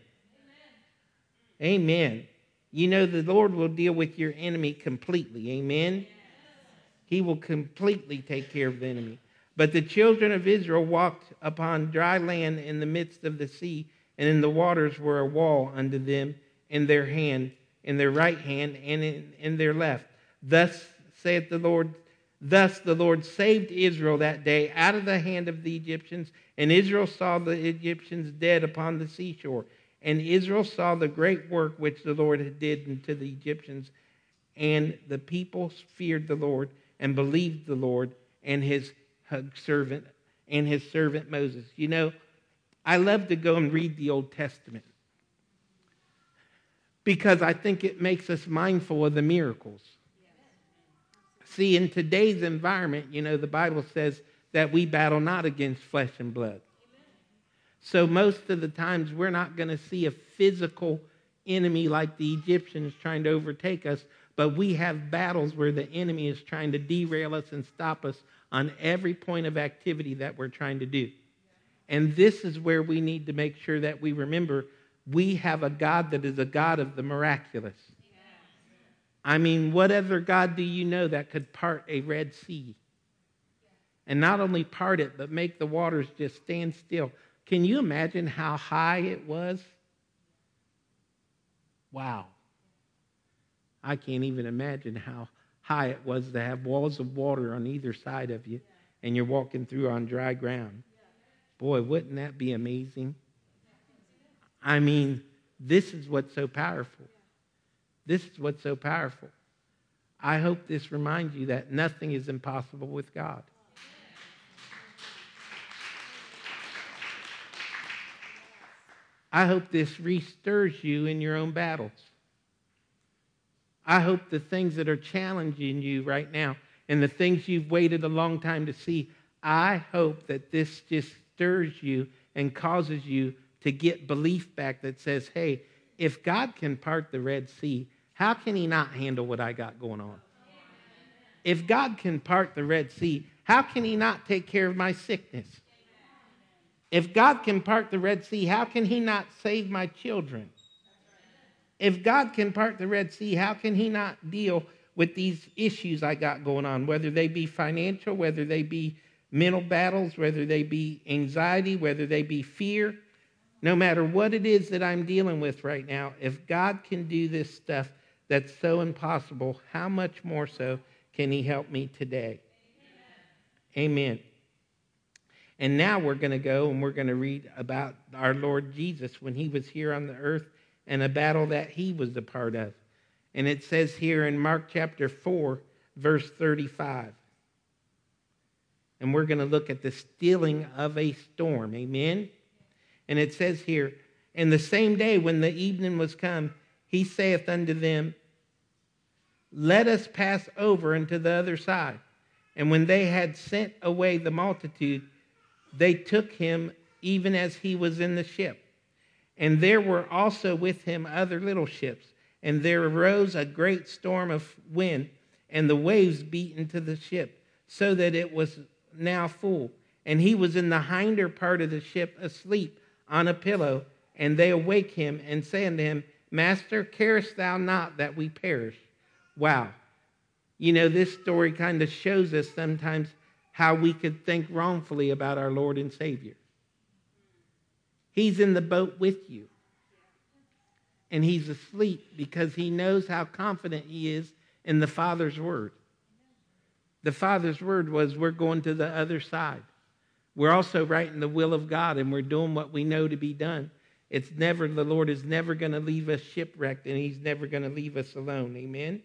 Amen. You know, the Lord will deal with your enemy completely. Amen. He will completely take care of the enemy. But the children of Israel walked upon dry land in the midst of the sea, and in the waters were a wall unto them in their hand, in their right hand, and in their left. Thus saith the Lord, Thus the Lord saved Israel that day out of the hand of the Egyptians, and Israel saw the Egyptians dead upon the seashore. And Israel saw the great work which the Lord had did unto the Egyptians, and the people feared the Lord and believed the Lord and his servant Moses. You know, I love to go and read the Old Testament because I think it makes us mindful of the miracles. See, in today's environment, you know, the Bible says that we battle not against flesh and blood. So most of the times we're not going to see a physical enemy like the Egyptians trying to overtake us, but we have battles where the enemy is trying to derail us and stop us on every point of activity that we're trying to do. And this is where we need to make sure that we remember we have a God that is a God of the miraculous. I mean, what other God do you know that could part a Red Sea? And not only part it, but make the waters just stand still. Can you imagine how high it was? Wow. I can't even imagine how high it was to have walls of water on either side of you, and you're walking through on dry ground. Boy, wouldn't that be amazing? I mean, this is what's so powerful. This is what's so powerful. I hope this reminds you that nothing is impossible with God. I hope this restirs you in your own battles. I hope the things that are challenging you right now and the things you've waited a long time to see, I hope that this just stirs you and causes you to get belief back that says, hey, if God can part the Red Sea, how can he not handle what I got going on? If God can part the Red Sea, how can he not take care of my sickness? If God can part the Red Sea, how can he not save my children? If God can part the Red Sea, how can he not deal with these issues I got going on, whether they be financial, whether they be mental battles, whether they be anxiety, whether they be fear? No matter what it is that I'm dealing with right now, if God can do this stuff that's so impossible, how much more so can he help me today? Amen. And now we're going to go and we're going to read about our Lord Jesus when he was here on the earth and a battle that he was a part of. And it says here in Mark chapter 4, verse 35. And we're going to look at the stilling of a storm. Amen? And it says here, and the same day when the evening was come, he saith unto them, let us pass over unto the other side. And when they had sent away the multitude, they took him even as he was in the ship. And there were also with him other little ships. And there arose a great storm of wind, and the waves beat into the ship, so that it was now full. And he was in the hinder part of the ship asleep on a pillow. And they awake him and say unto him, Master, carest thou not that we perish? Wow. You know, this story kind of shows us sometimes how we could think wrongfully about our Lord and Savior. He's in the boat with you. And he's asleep because he knows how confident he is in the Father's word. The Father's word was, we're going to the other side. We're also right in the will of God, and we're doing what we know to be done. The Lord is never going to leave us shipwrecked, and he's never going to leave us alone. Amen?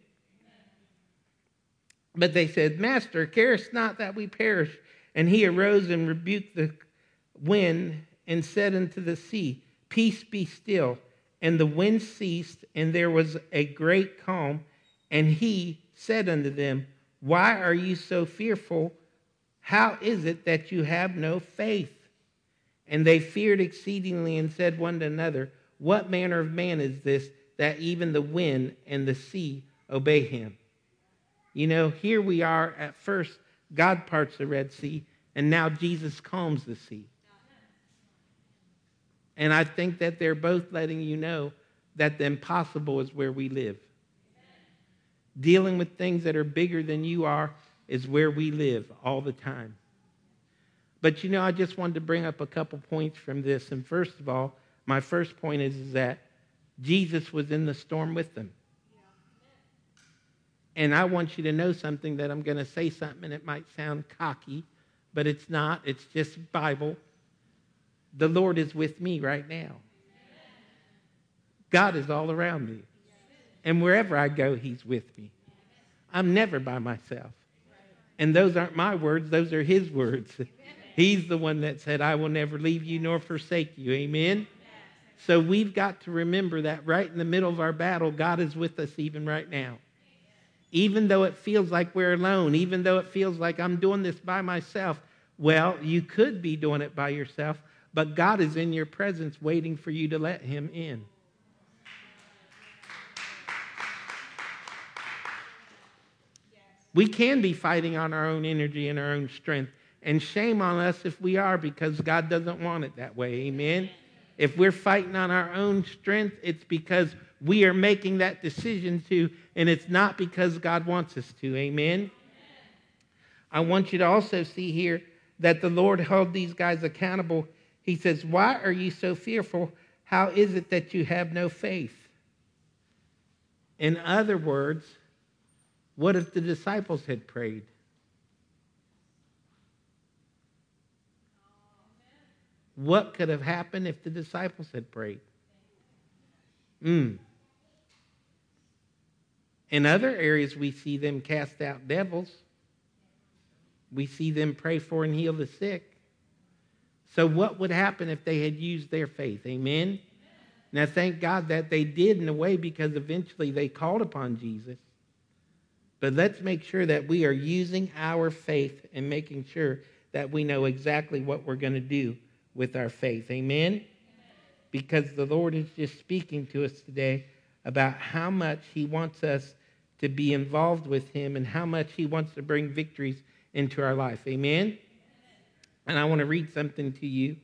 But they said, Master, carest not that we perish? And he arose and rebuked the wind and said unto the sea, Peace, be still. And the wind ceased, and there was a great calm. And he said unto them, Why are you so fearful? How is it that you have no faith? And they feared exceedingly and said one to another, What manner of man is this, that even the wind and the sea obey him? You know, here we are at first, God parts the Red Sea, and now Jesus calms the sea. And I think that they're both letting you know that the impossible is where we live. Dealing with things that are bigger than you are is where we live all the time. But you know, I just wanted to bring up a couple points from this. And first of all, my first point is that Jesus was in the storm with them. And I want you to know something, that I'm going to say something and it might sound cocky, but it's not. It's just Bible. The Lord is with me right now. God is all around me. And wherever I go, he's with me. I'm never by myself. And those aren't my words. Those are his words. He's the one that said, I will never leave you nor forsake you. Amen? So we've got to remember that right in the middle of our battle, God is with us even right now. Even though it feels like we're alone, even though it feels like I'm doing this by myself, well, you could be doing it by yourself, but God is in your presence waiting for you to let him in. We can be fighting on our own energy and our own strength. And shame on us if we are, because God doesn't want it that way. Amen? If we're fighting on our own strength, it's because we are making that decision to, and it's not because God wants us to. Amen? I want you to also see here that the Lord held these guys accountable. He says, why are you so fearful? How is it that you have no faith? In other words, what if the disciples had prayed? What could have happened if the disciples had prayed? In other areas, we see them cast out devils. We see them pray for and heal the sick. So what would happen if they had used their faith? Amen? Now, thank God that they did in a way, because eventually they called upon Jesus. But let's make sure that we are using our faith and making sure that we know exactly what we're going to do with our faith. Amen? Because the Lord is just speaking to us today about how much he wants us to be involved with him and how much he wants to bring victories into our life. Amen? And I want to read something to you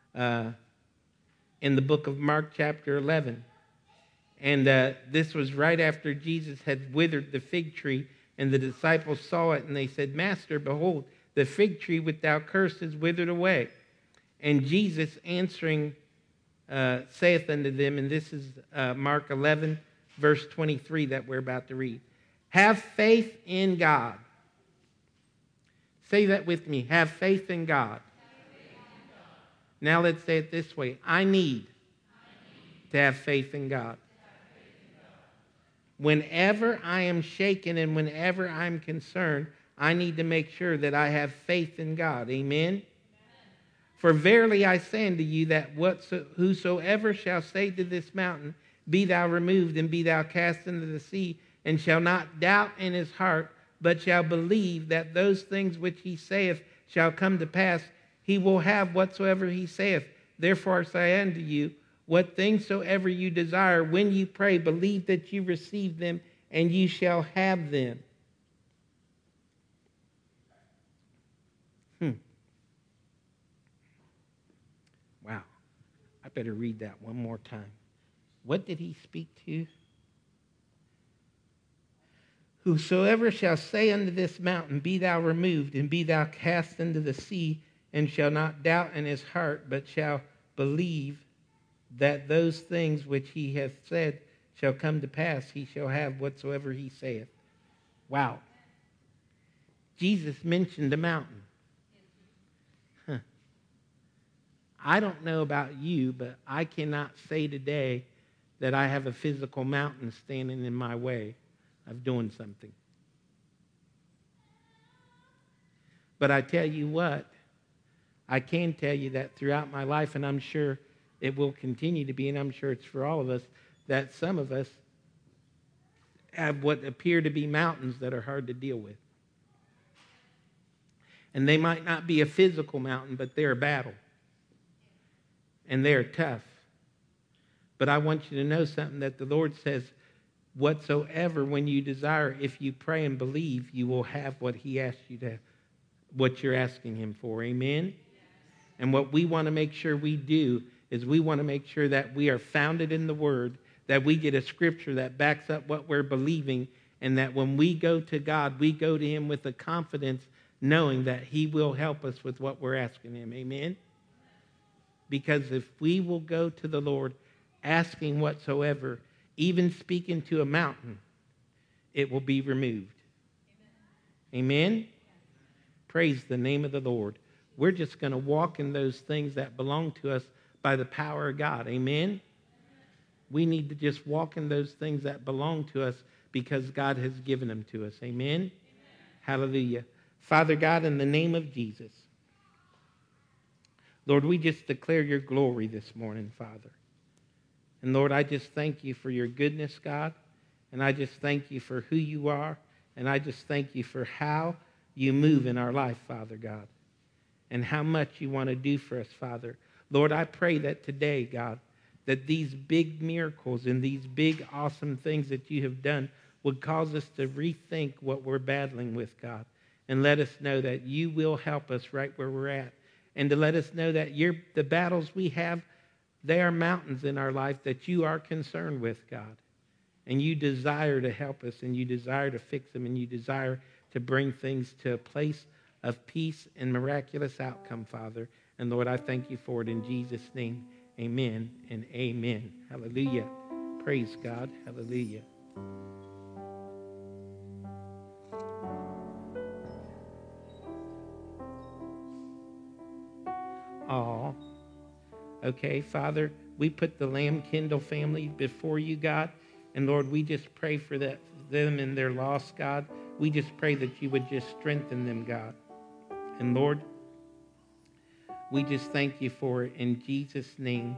in the book of Mark chapter 11. And this was right after Jesus had withered the fig tree, and the disciples saw it, and they said, Master, behold, the fig tree without curse is withered away. And Jesus answering saith unto them, and this is Mark 11, verse 23 that we're about to read. Have faith in God. Say that with me. Have faith in God. Now let's say it this way. I need to have faith in God. Whenever I am shaken and whenever I'm concerned, I need to make sure that I have faith in God. Amen? For verily I say unto you that whosoever shall say to this mountain, be thou removed and be thou cast into the sea, and shall not doubt in his heart, but shall believe that those things which he saith shall come to pass, he will have whatsoever he saith. Therefore I say unto you, what things soever you desire, when you pray, believe that you receive them, and you shall have them. Wow. I better read that one more time. What did he speak to? Whosoever shall say unto this mountain, be thou removed, and be thou cast into the sea, and shall not doubt in his heart, but shall believe that those things which he hath said shall come to pass, he shall have whatsoever he saith. Wow. Jesus mentioned a mountain. I don't know about you, but I cannot say today that I have a physical mountain standing in my way of doing something. But I tell you what, I can tell you that throughout my life, and I'm sure it will continue to be, and I'm sure it's for all of us, that some of us have what appear to be mountains that are hard to deal with. And they might not be a physical mountain, but they're a battle. And they're tough. But I want you to know something, that the Lord says, whatsoever, when you desire, if you pray and believe, you will have what he asked you to, what you're asking him for. Amen? And what we want to make sure we do is we want to make sure that we are founded in the Word, that we get a scripture that backs up what we're believing, and that when we go to God, we go to him with the confidence, knowing that he will help us with what we're asking him. Amen? Because if we will go to the Lord asking whatsoever, even speaking to a mountain, it will be removed. Amen? Praise the name of the Lord. We're just going to walk in those things that belong to us by the power of God. Amen? We need to just walk in those things that belong to us because God has given them to us. Amen? Hallelujah. Father God, in the name of Jesus, Lord, we just declare your glory this morning, Father. And Lord, I just thank you for your goodness, God. And I just thank you for who you are. And I just thank you for how you move in our life, Father God. And how much you want to do for us, Father. Lord, I pray that today, God, that these big miracles and these big awesome things that you have done would cause us to rethink what we're battling with, God. And let us know that you will help us right where we're at. And to let us know that the battles we have, they are mountains in our life that you are concerned with, God. And you desire to help us, and you desire to fix them, and you desire to bring things to a place of peace and miraculous outcome, Father. And Lord, I thank you for it in Jesus' name. Amen and amen. Hallelujah. Praise God. Hallelujah. Oh, okay, Father, we put the Lamb Kindle family before you, God. And Lord, we just pray for them and their loss, God. We just pray that you would just strengthen them, God. And Lord, we just thank you for it in Jesus' name.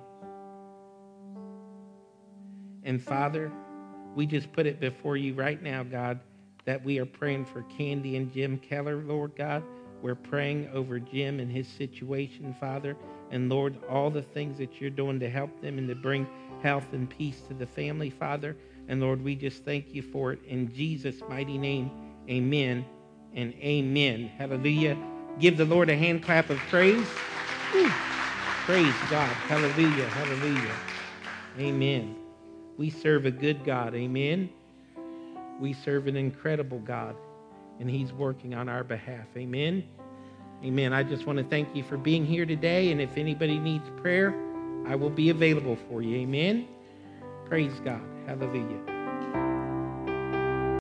And Father, we just put it before you right now, God, that we are praying for Candy and Jim Keller, Lord God. We're praying over Jim and his situation, Father. And Lord, all the things that you're doing to help them and to bring health and peace to the family, Father. And Lord, we just thank you for it in Jesus' mighty name. Amen and amen. Hallelujah. Give the Lord a hand clap of praise. Woo. Praise God. Hallelujah. Hallelujah. Amen. We serve a good God. Amen. We serve an incredible God, and he's working on our behalf. Amen. Amen. I just want to thank you for being here today, and if anybody needs prayer, I will be available for you. Amen. Praise God. Hallelujah.